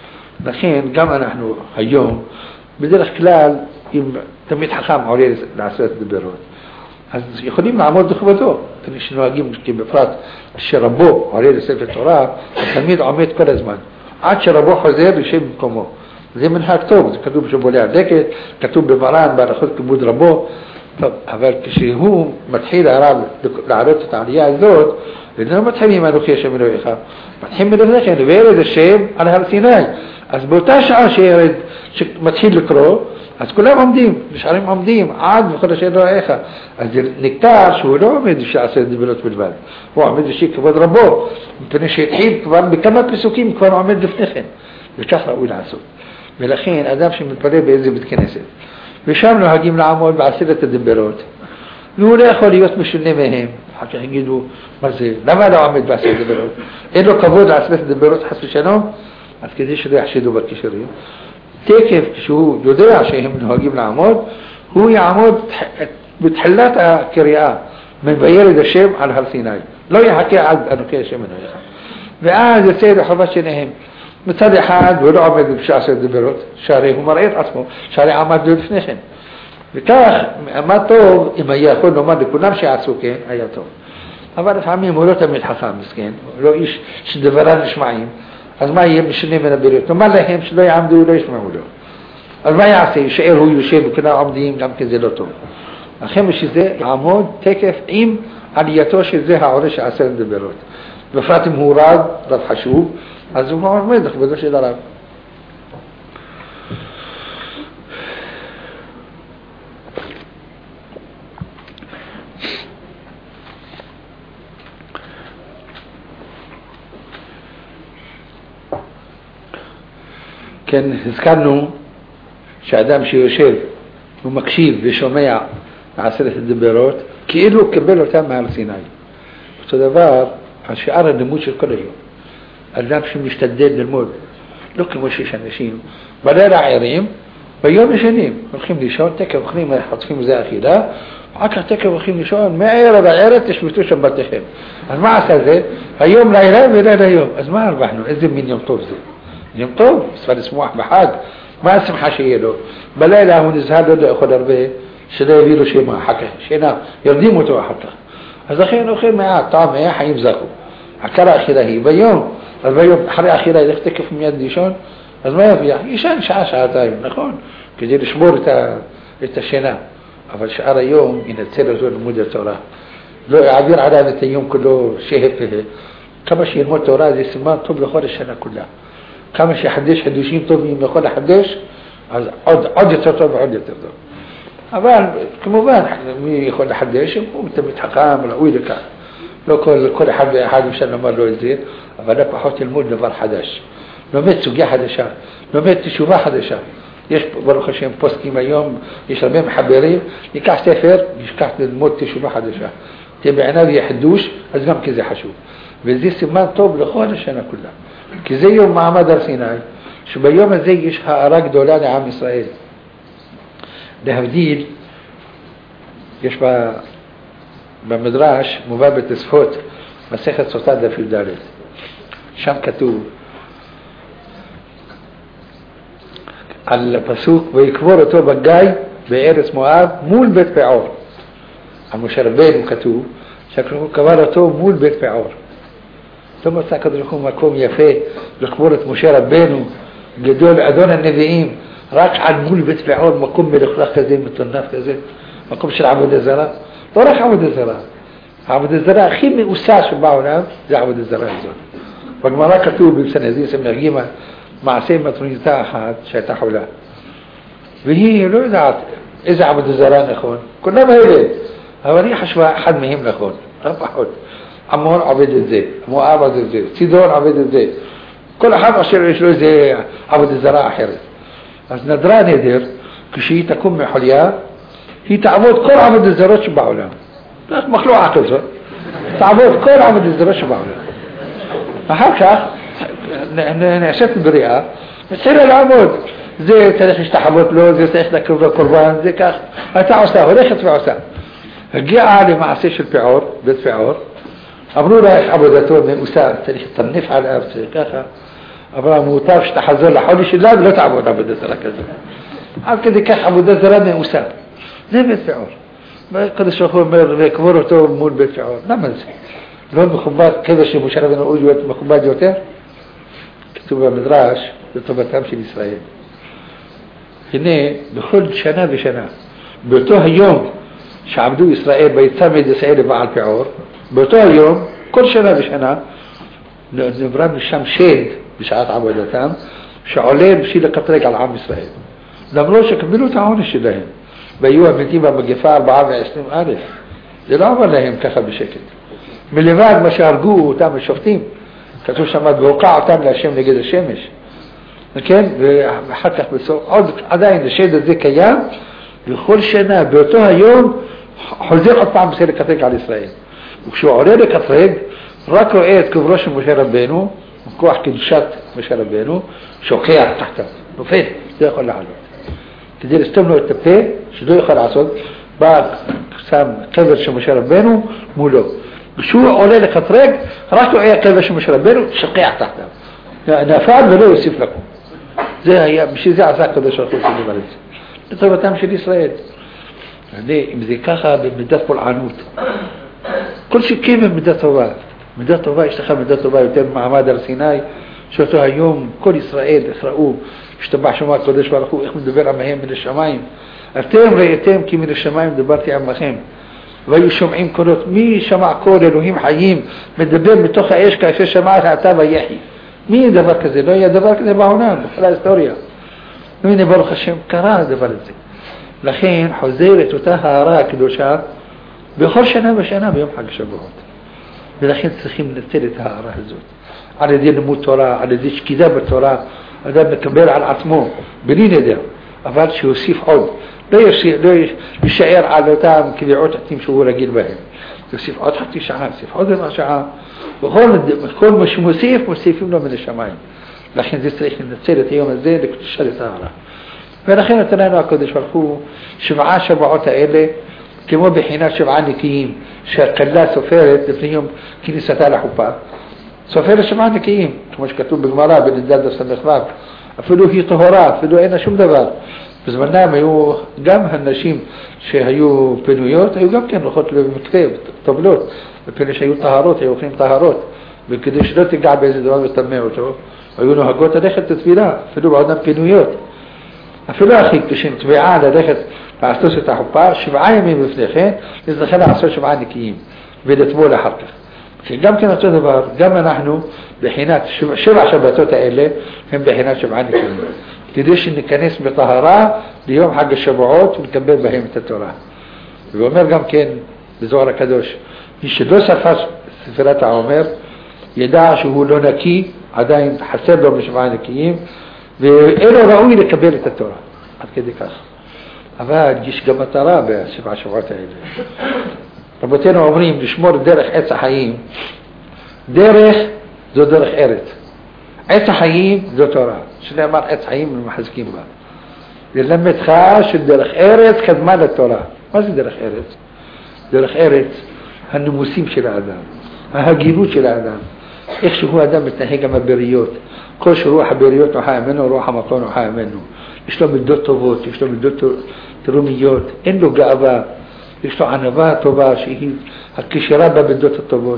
לכן גם אנחנו היום, בדרך כלל, אם תמיד חכם עולה לעשרת דיברות, אז יכולים לעמוד לכבודו, כדי שנוהגים כבפרט שרבו עולה לספר תורה, תמיד עומד כל הזמן, עד שרבו חוזר יושב במקומו. זה מנהג טוב, זה כתוב שבולע דקת, כתוב במרן, בהלכות כיבוד רבו, טוב, אבל כשהוא מתחיל הרב לעלות את העלייה הזאת, ולא מתחילים אנוכי השם אלוהיך, מתחילים מלכן, וירד השם על הר סיני. אז באותה שעה שירד, שמתחיל לקרוא, אז כולם עומדים, נשארים עומדים, עד וכל השם אלוהיך. אז זה נקטר שהוא לא עומד שעשרת דיברות בלבד, הוא עומד בשביל כבוד רבו, מפני שהתחיל כבר בכמה פסוקים, כבר עומד לפני כן, וכך ראוי לעשות. ולכן אדם שמתפלל באיזה בית כנסת, ושם נוהגים לעמוד בעשרת הדיברות, והוא לא יכול להיות משונה מהם, אחר כך יגידו, מה זה, למה לא עומד בעשרת הדיברות? אין לו כבוד לעשרת הדיברות חס ושלום? אז כדי שלא יחשדו בקשרים, תקף כשהוא יודע שהם נוהגים לעמוד, הוא יעמוד בתחילת הקריאה, מביירד השם על הר סיני, לא יחכה עד אנוכי השם אלוהיך. ואז יוצא לחובת שניהם. מצד אחד הוא לא עומד בעשרת דיברות, שהרי הוא מראה את עצמו, שהרי עמד לו לפני כן. וכך, מה טוב, אם היה יכול לומר לכולם שיעשו כן, היה טוב. אבל לפעמים הוא לא תמיד חכם, מסכן, הוא לא איש שדבריו נשמעים, אז מה יהיה משנה מן הבירות? נאמר להם שלא יעמדו, לא ישמעו לו. אז מה יעשה? יישאר הוא יושב וכולם עומדים, גם כזה לא טוב. לכן בשביל לעמוד תקף עם עלייתו של זה העורש עשרת דיברות. בפרט אם הוא רב, רב חשוב, אז הוא עומד לכבודו של הרב. כן, הזכרנו שאדם שיושב ומקשיב ושומע עשרת הדיברות, כאילו קיבל אותם מהר סיני. אותו דבר, השאר הלימוד של כל היום. אדם שמשתדל ללמוד, לא כמו שיש אנשים, בלילה ערים, ביום ישנים, הולכים לישון, תקף אוכלים, חוטפים לזה אכילה, אחר כך תקף הולכים לישון, מערב הערב תשבתו שבתיכם. אז מה עשה זה? היום לילה ולילה יום. אז מה הרווחנו? איזה מין יום טוב זה? יום טוב, צריך לשמוח בחג, מה השמחה שיהיה לו? בלילה הוא נזהר, לא יכול הרבה, שלא יביא לו שימה, אחר כך, שינה, ירדים אותו אחר כך. אז לכן אוכל מעט, טעם היה חיים זכו. עקר האכילה היא ביום, אז ביום אחרי האכילה ילך תקף מיד לישון, אז מה יביא? ישן שעה, שעתיים, נכון? כדי לשמור את, ה, את השינה. אבל שאר היום ינצל אותו ללמוד התורה. לא יעביר עליו את היום כולו שהפה. כמה שילמוד תורה זה סימן טוב לכל השנה כולה. כמה שיחדש חידושים טובים יכול לחדש, אז עוד, עוד יותר טוב ועוד יותר טוב. אבל כמובן, מי יכול לחדש? הוא תמיד חכם, ראוי לכך. לא כל, כל אחד ואחד אפשר לומר לו את זה, אבל לא פחות ללמוד דבר חדש. לומד סוגיה חדשה, לומד תשובה חדשה. יש ברוך השם פוסקים היום, יש הרבה מחברים, ניקח ספר, נשכח ללמוד תשובה חדשה. תהיה בעיניו יהיה חידוש, אז גם כזה חשוב. וזה סימן טוב לכל השנה כולה. כי זה יום מעמד הר סיני, שביום הזה יש הארה גדולה לעם ישראל. להבדיל, יש בה, במדרש, מובא בתוספות, מסכת סוטה דף י"ד. שם כתוב, על הפסוק, ויקבור אותו בגיא בארץ מואב מול בית פעור. על משה רבנו כתוב, שהוא קבר אותו מול בית פעור. לא מצא הקדוש ברוך הוא מקום יפה לקבור את משה רבנו, גדול אדון הנביאים, רק על מול בית פעור, מקום מלוכלך כזה, מטונף כזה, מקום של עבודה זרה. לא רק עבודה זרה, העבודה זרה הכי מאוסה שבעולם זה עבודה זרה הזאת. בגמרא כתוב בסנהדרין סמ"ג ג' מעשה מטרוניתה אחת שהייתה חולה, והיא לא יודעת איזה עבודה זרה נכון, כולם האלה, אבל היא חשבה אחד מהם נכון, לא פחות. עמון עובד את זה, מואב עובד את זה, צידון עובד את זה, כל אחד אשר יש לו איזה עבודה זרה אחרת. אז נדרה נדר, כשהיא תקום מחוליה, היא תעבוד כל עבוד הזרות שבעולם. מחלועה כזאת. תעבוד כל עבוד הזרות שבעולם. אחר כך, נעשית בריאה, מתחילה לעבוד. זה צריך להשתחוות לו, זה צריך להקריב לו קורבן, זה כך. הייתה עושה, הולכת ועושה. הגיעה למעשה של פיעור, בית פיעור, אמרו לה איך עבודתו מאוסה, צריך לטנף עליו, צריך ככה. אבל מוטב שתחזור לחולי שלה ולא תעבוד עבודה זרה כזאת. עד כדי כך עבודה זרה מאוסה. זה בית פיעור. והקדוש ברוך הוא אומר, וקבור אותו מול בית פיעור. למה זה? לא מכובד, כזה שמשה רבנו הוא מכובד יותר? כתוב במדרש, לטובתם של ישראל. הנה, בכל שנה ושנה, באותו היום שעבדו ישראל ביצא מיד ישראל לבעל פיעור, באותו היום, כל שנה ושנה, נברא משם שד בשעת עבודתם, שעולה בשביל לקטרק על עם ישראל. למרות שקבלו את העונש שלהם, והיו המתים במגפה ארבעה ועשרים אלף. זה לא עבר להם ככה בשקט. מלבד מה שהרגו אותם השופטים, כתוב שם, והוקע אותם להשם נגד השמש. כן? ואחר כך בסוף, עוד עדיין השד הזה קיים, וכל שנה, באותו היום, חוזר עוד פעם בשביל לקטרק על ישראל. וכשהוא עולה לקטרק, רק רואה את קברו של משה רבנו, כוח קדושת משה רבנו, שוקע תחתיו, נופל, לא יכול לעלות. כדי לסתום לו את הפה, שלא יכול לעשות, בא שם קבר של משה רבנו מולו. כשהוא עולה לקטרק, רק רואה קבר של משה רבנו, שוקע תחתיו. נפל ולא יוסיף לקום. זה היה, בשביל זה עשה הקדוש ברוך הוא את הדבר הזה. לטובתם של ישראל. אם זה ככה במידת פולענות, כל שכן במידה טובה. מידה טובה, יש לך מידה טובה יותר במעמד הר סיני, שאותו היום כל ישראל ראו, השתבח שמה הקדוש ברוך הוא, איך מדבר עמהם מן השמיים. אתם ראיתם כי מן השמיים דברתי עמכם. והיו שומעים קולות, מי שמע קול אלוהים חיים, מדבר מתוך האש כאשר שמעת אתה ויחי. מי דבר כזה? לא היה דבר כזה בעולם, בכל ההיסטוריה. הנה ברוך השם, קרה הדבר הזה. לכן חוזרת אותה הערה הקדושה, בכל שנה ושנה ביום חג שבועות. ולכן צריכים לנצל את ההערה הזאת. על ידי לימוד תורה, על ידי שקידה בתורה, אדם מקבל על עצמו, בלי נדר, אבל שיוסיף עוד. לא יישאר על אותם קביעות עתים שהוא רגיל בהם. יוסיף עוד חצי שעה, יוסיף עוד רבע שעה. וכל מה שמוסיף, מוסיפים לו מן השמיים. לכן זה צריך לנצל את היום הזה לקדושת את ההערה. ולכן נתן לנו הקדוש ברוך הוא שבעה שבועות האלה, כמו בחינת שבעה נקיים, שהקלה סופרת לפני יום כניסתה לחופה. סופרת שבעה נקיים, כמו שכתוב בגמרא, בנדד הסמך, אפילו היא טהורה, אפילו אין שום דבר. בזמנם היו גם הנשים שהיו פנויות, היו גם כן הולכות למקווה, טובלות, בפני שהיו טהרות, היו אוכלים טהרות, וכדי שלא תיגע באיזה דבר ותטמא אותו, היו נוהגות ללכת לתפילה, אפילו בעודם פנויות. אפילו הכי כשהם תביעה ללכת לעשות את החופה, שבעה ימים לפני כן, נזכה לעשות שבעה נקיים, ולטבול אחר כך. כי גם כן אותו דבר, גם אנחנו, בחינת שבע, שבע שבתות האלה, הם בחינת שבעה נקיים. כדי שניכנס בטהרה ליום חג השבועות ונקבל בהם את התורה. ואומר גם כן, בזוהר הקדוש, מי שלא ספר ספירת העומר, ידע שהוא לא נקי, עדיין חסר לו בשבעה נקיים, ואין לו ראוי לקבל את התורה. עד כדי כך. אבל יש גם מטרה בשבע שבועות האלה. רבותינו אומרים לשמור דרך עץ החיים. דרך זו דרך ארץ. עץ החיים זו תורה. שנאמר עץ חיים ומחזקים בה. ללמדך שדרך ארץ קדמה לתורה. מה זה דרך ארץ? דרך ארץ הנימוסים של האדם, ההגינות של האדם, איך שהוא אדם מתנהג עם הבריות. כל שרוח הבריות נוחה ממנו, רוח המקום נוחה ממנו. יש לו מידות טובות, יש לו מידות תרומיות, אין לו גאווה, יש לו ענווה טובה שהיא הקשרה במידות הטובות,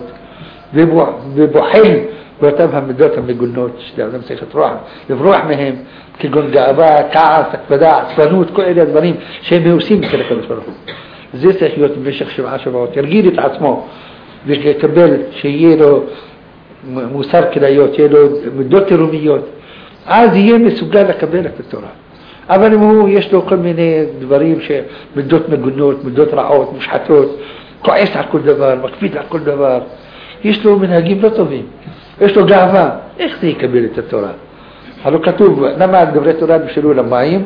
ובוחל באותן המידות המגונות, שאדם צריך לברוח, לברוח מהם, כגון גאווה, כעס, הקפדה, עצלנות, כל אלה הדברים שהם עושים כאלה הקדוש ברוך הוא. זה צריך להיות במשך שבעה שבועות, ירגיל את עצמו, ולקבל שיהיה לו מוסר כליות, יהיה לו מידות תרומיות, אז יהיה מסוגל לקבל את התורה. אבל אם הוא, יש לו כל מיני דברים שמידות מגונות, מידות רעות, מושחתות, כועס על כל דבר, מקפיד על כל דבר, יש לו מנהגים לא טובים, יש לו גאווה, איך זה יקבל את התורה? הלוא כתוב, למה דברי תורה נשאלו למים?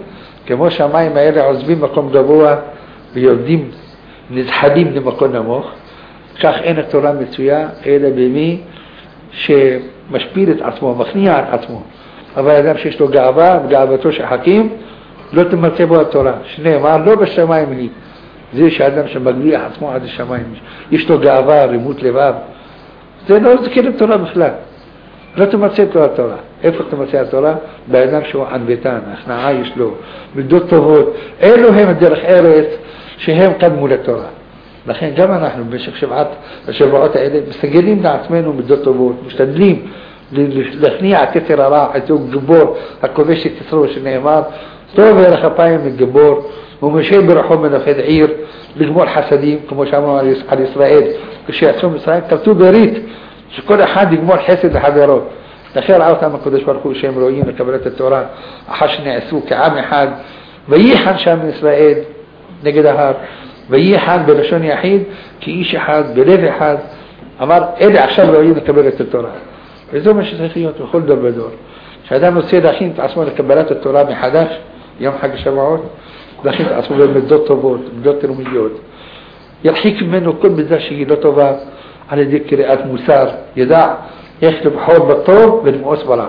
כמו שהמים האלה עוזבים מקום גבוה ויורדים, נזחלים למקום נמוך, כך אין התורה מצויה אלא במי שמשפיל את עצמו, מכניע את עצמו. אבל אדם שיש לו גאווה, וגאוותו שחכים, לא תמצא בו התורה. שנאמר, לא בשמיים היא. זה שאדם שמגליח עצמו עד השמיים, יש לו גאווה, רימות לבב, זה לא זכיר התורה בכלל. לא תמצא את התורה. איפה תמצא התורה? באדם שהוא ענוותן, הכנעה יש לו, מידות טובות. אלו הם דרך ארץ שהם קדמו לתורה. לכן גם אנחנו במשך שבעת השבועות האלה מסגלים לעצמנו מידות טובות, משתדלים להכניע את יצר הרע, את גיבור הכובש את יצרו שנאמר, טוב ערך אפיים מגיבור, ומשה ברחוב מנפד עיר, לגמור חסדים, כמו שאמרו על ישראל, כשיצאו מישראל, כתוב ברית, שכל אחד יגמור חסד לחברו. לכן ראה אותם הקדוש ברוך הוא שהם רואים לקבלת התורה, אחר שנעשו כעם אחד, וייחן שם ישראל נגד ההר, וייחן בלשון יחיד, כאיש אחד, בלב אחד, אמר, אלה עכשיו רואים לקבל את התורה. וזה מה שצריך להיות בכל דור בדור. כשאדם רוצה להכין את עצמו לקבלת התורה מחדש, יום חג השבועות, להכין את עצמו במידות טובות, מידות תרומיות. ירחיק ממנו כל מידה שהיא לא טובה, על ידי קריאת מוסר, ידע איך לבחור בטוב ולמאוס ברע.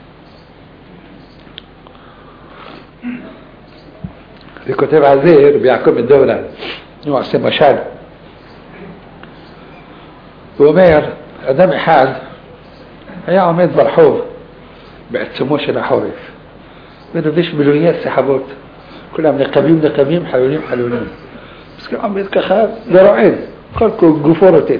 וכותב על זה רבי יעקב בן דובלן, הוא עושה משל. הוא אומר, אדם אחד היה עומד ברחוב בעצמו של החורף, ולובש מילויי סחבות, כולם נקבים נקבים, חלולים חלולים. אז הוא עומד ככה ורועד, כל גופו רוטט.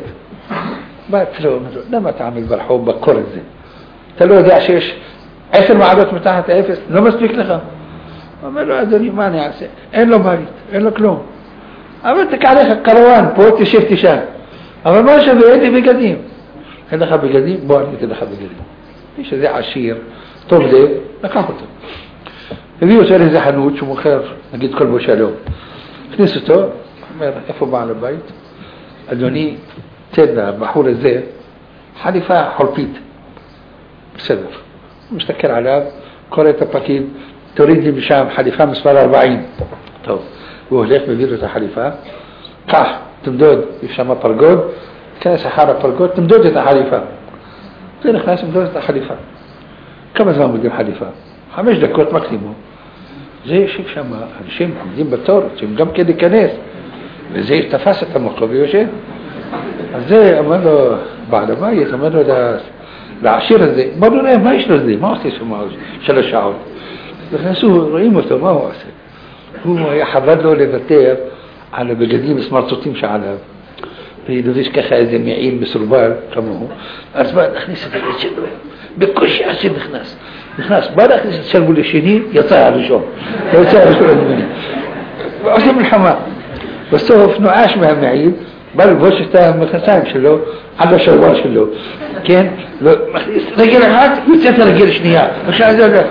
בא אצלו, אומר לו, למה אתה עומד ברחוב בקור הזה? אתה לא יודע שיש עשר מעלות מתחת לאפס, לא מספיק לך? אומר לו, אדוני, מה אני אעשה? אין לו בית, אין לו כלום. אבל תקע לך קרוון, פה תשב תשאל. אבל מה שווה? אין לי בגדים. אין לך בגדים? בוא אני אתן לך בגדים. מי שזה עשיר, טוב לב, לקח אותו. הביא אותו לאיזה חנות שמוכר, נגיד כל בו שלום. הכניס אותו, אומר, איפה בעל הבית? אדוני, תן לבחור הזה חליפה חולפית. בסדר. הוא מסתכל עליו, קורא את הפקיד, תוריד לי משם חליפה מספר ארבעים. טוב. הוא הולך, מביא לו את החליפה, כך, תמדוד, יש שם פרגוד, כנס אחר הפרגוד, תמדוד את החליפה. זה נכנס, תמדוד את החליפה. כמה זמן מודים חליפה? חמש דקות מקסימום. זה יושב שם, אנשים עומדים בתור, שהם גם כדי להיכנס, וזה תפס את המקום ויושב. אז זה אמר לו, בעל הבית, אמר לו לעשיר הזה, בוא נראה, מה יש לו זה? מה עושה שם שלוש שעות? נכנסו, רואים אותו, מה הוא עושה? הוא היה חבד לו לוותר על הבגדים הסמרצותים שעליו, ולבש ככה איזה מעיל מסורבל כמוהו, אז בא להכניס את הבית שלו, בקושי עשיר נכנס, נכנס, בא להכניס את שרבול השני, יצא הראשון, יצא הראשון הדמני, ועושה מלחמה. בסוף נואש מהמעיל, בא לבוש את המכנסיים שלו, על השרבל שלו, כן, ומכניס רגל אחת, יוצא את הרגל השנייה, עכשיו זה הולך.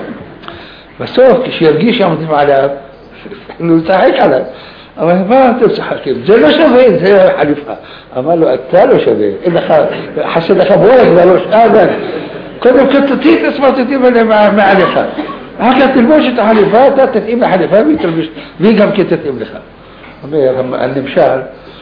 בסוף כשירגיש שעומדים עליו, הוא צחק עליו. אמר, מה אתם צחקים? זה לא שווה, זה חליפה. אמר לו, אתה לא שווה, אין לך, חסד לך בורק בראש, אבן. קודם כל תתאים את הסמרטטים האלה מעליך. אחר כך תלבוש את החליפה, אתה תתאים לחליפה והיא גם כן תתאים לך. אומר, הנמשל,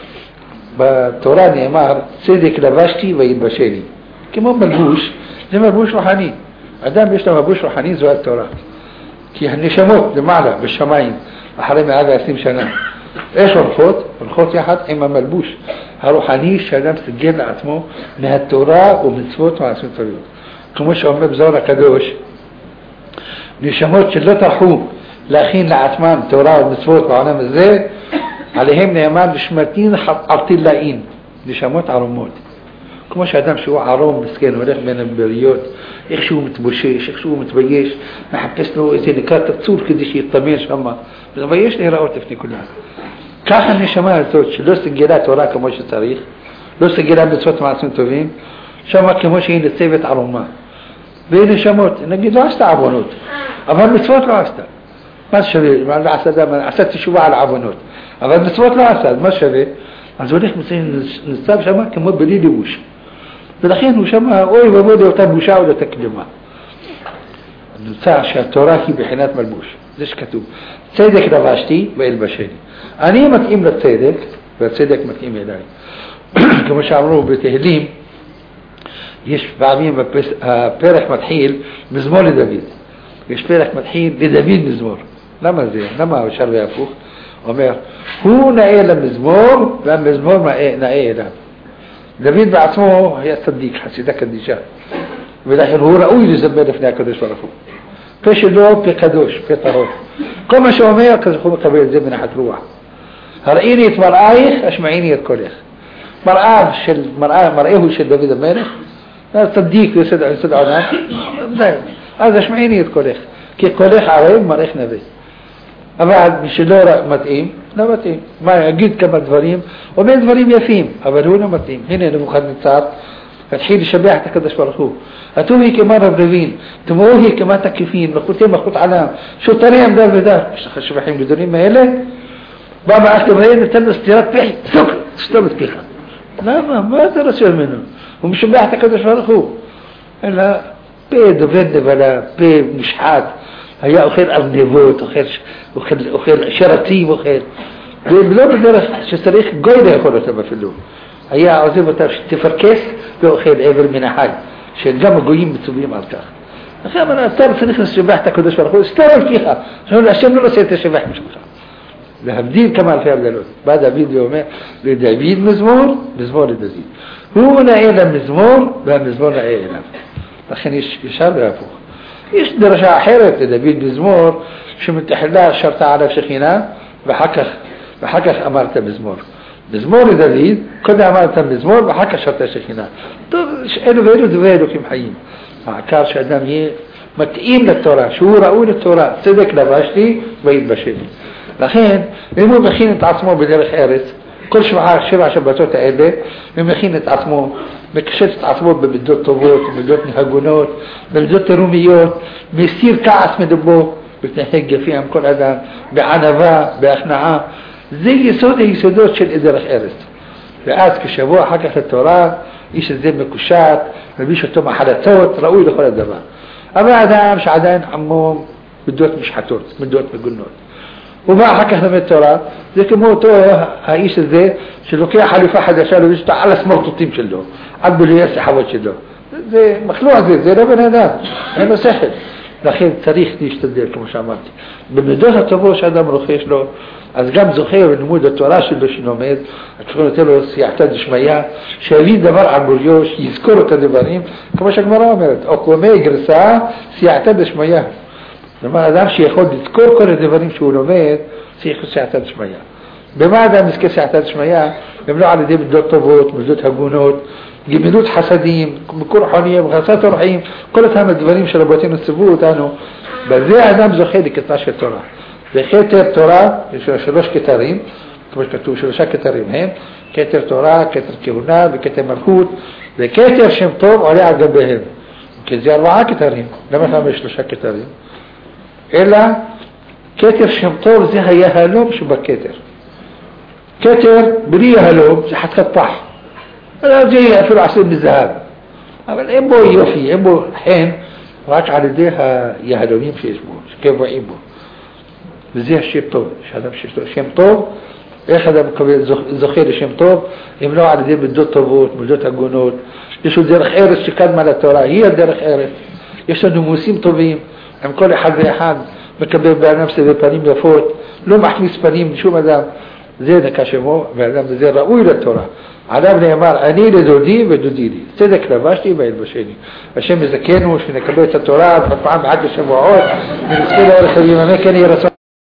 בתורה נאמר, צדק לבשתי ויתבשני. כמו מלבוש, זה מלבוש רוחני. אדם יש לו מלבוש רוחני, זו התורה. כי הנשמות למעלה, בשמיים, אחרי מאה ועשרים שנה, איך הולכות? הולכות יחד עם המלבוש הרוחני שאדם סגל לעצמו מהתורה ומצוות ומעשים טובים. כמו שאומר בזוהר הקדוש, נשמות שלא טרחו להכין לעצמם תורה ומצוות בעולם הזה, עליהם נאמר נשמתין ערטילאין, נשמות ערומות. כמו שאדם שהוא ערום מסכן, הולך בין הבריות, איך שהוא מתבושש, איך שהוא מתבייש, מחפש לו איזה נקרת הצור כדי שיתאמן שם, ומתבייש להיראות לפני כולם. ככה הנשמה הזאת שלא סגלה תורה כמו שצריך, לא סגלה מצוות מעשים טובים, שמה כמו שהיא ניצבת ערומה. והיא נשמות, נגיד לא עשתה עוונות, אבל מצוות לא עשתה. מה שווה? עשתה תשובה על עוונות, אבל מצוות לא עשתה, מה שווה? אז הוא הולך ניצב שם כמו בלי לבוש. ולכן הוא שם, אוי ובוא לאותה בושה או לאותה קדמה. נמצא שהתורה היא בחינת מלבוש. זה שכתוב. צדק לבשתי ואלבשני. אני מתאים לצדק, והצדק מתאים אליי. כמו שאמרו בתהילים, יש פעמים הפרק מתחיל מזמור לדוד. יש פרק מתחיל לדוד מזמור. למה זה? למה אפשר להפוך? אומר, הוא נאה למזמור, והמזמור נאה אליו. דוד בעצמו היה צדיק, חסידה קדישה. ולכן הוא ראוי לזמר לפני הקדוש ברוך הוא. פה שלו, פה קדוש, פה טהור. כל מה שאומר, הקדוש ברוך הוא מקבל את זה מנחת רוח. הראיני את מראייך, השמעיני את קולך. מראיו של, מראיהו של דוד המלך, צדיק ויסוד עולם, אז השמעיני את קולך. כי קולך ערב, מראייך נביא. אבל מי שלא מתאים, לא מתאים. מה, יגיד כמה דברים, אומר דברים יפים, אבל הוא לא מתאים. הנה נבוכדנצר, התחיל לשבח את הקדוש ברוך הוא. אטוהי כמה רבלבין, תמוהי כמה תקיפין, מחותי מחוט עלם, שוטרים דר ודר. יש לך שבחים גדולים האלה? בא מערכת הבאים, נתן לו סתירת פחי, סוק, סתום את פיך. למה? מה אתה רוצה ממנו? הוא משבח את הקדוש ברוך הוא. אלא פה דובד נבלה, פה מושחת, היה אוכל ארנבות, אוכל, אוכל, אוכל שרתים, אוכל. ולא בדרך שצריך גוי לאכול אותם אפילו. היה עוזב אותם שתפרקס ואוכל עבר מן החי, שגם הגויים מצווים על כך. לכן אמרנו, אתה צריך לשבח את הקדוש ברוך הוא, סתר על פיך. השם לא רוצה את השבח משלך. להבדיל כמה אלפי הבדלות. בא דוד ואומר, לדוד מזמור, מזמור לדוד. הוא נאה למזמור, והמזמור נאה אליו. לכן יש ישר והפוך. יש דרשה אחרת לדוד מזמור, שמתחילה שרתה עליו שכינה, ואחר כך, ואחר כך אמרת מזמור. מזמור לדוד, קודם אמרת מזמור, ואחר כך שרתה שכינה. טוב, אלו ואלו דברי אלוקים חיים. העיקר שאדם יהיה מתאים לתורה, שהוא ראוי לתורה, צדק לבשתי ויתבשני. לכן, אם הוא מכין את עצמו בדרך ארץ, כל שבעה, שבע שבתות האלה, הוא מכין את עצמו, מקשט את עצמו במידות טובות, במידות הגונות, במידות תרומיות, מסיר כעס מדבו, מתנהג יפי עם כל אדם, בענווה, בהכנעה. זה יסוד היסודות של דרך ארץ. ואז כשבוע אחר כך לתורה, איש הזה מקושט, מביש אותו מחלצות, ראוי לכל הדבר. אבל אדם שעדיין עמו מידות משחתות, מידות מגונות. ובא אחר כך למד תורה, זה כמו אותו האיש הזה שלוקח חליפה חדשה לביש אותה על הסמרטוטים שלו, על בוליה סחבות שלו. זה מחלוע זה, זה לא בן אדם, אין לו שכל. לכן צריך להשתדל, כמו שאמרתי. במידות הטובות שאדם רוכש לו, אז גם זוכר בלימוד התורה שלו שנומד, התורה נותן לו סייעתא דשמיא, שיבין דבר על בוליו, שיזכור את הדברים, כמו שהגמרא אומרת, או קומי גרסה, סייעתא דשמיא. זאת אומרת, אדם שיכול לזכור כל הדברים שהוא לומד, צריך סייעתא דשמיא. במה אדם מזכה סייעתא דשמיא? הם לא על ידי מידות טובות, מידות הגונות, גמילות חסדים, מקור חוניים, חסת אורחים, כל אותם הדברים שרבותינו ציוו אותנו, בזה האדם זוכה לקטנה של תורה. וכתר תורה, יש שלוש כתרים, כמו שכתוב, שלושה כתרים הם, כתר תורה, כתר כהונה וכתר מלכות, וכתר שם טוב עולה על גביהם. כי זה ארבעה כתרים, למה שם יש שלושה כתרים? אלא כתר שם טוב זה היהלום שבכתר. כתר בלי יהלום זה חתיכת פח. זה אפילו עשוי מזהב. אבל אין בו יופי, אין בו חן, רק על ידי היהלומים שיש בו, שקבועים בו. וזה השם טוב, שאדם שיש לו שם טוב, איך אדם זוכה לשם טוב, אם לא על ידי מידות טובות, מידות הגונות. יש לו דרך ארץ שקדמה לתורה, היא הדרך ארץ. יש לנו נימוסים טובים, עם כל אחד ואחד, מקבל באדם סביב פנים יפות, לא מחמיס פנים לשום אדם. זה נקרא שמו, ואדם זה ראוי לתורה. עליו נאמר, אני לדודי ודודי לי. צדק לבשתי וילבשני. השם יזכנו שנקבל את התורה, פעם עד לשבועות, ונזכה לאורך הימים, כן יהיה רצון.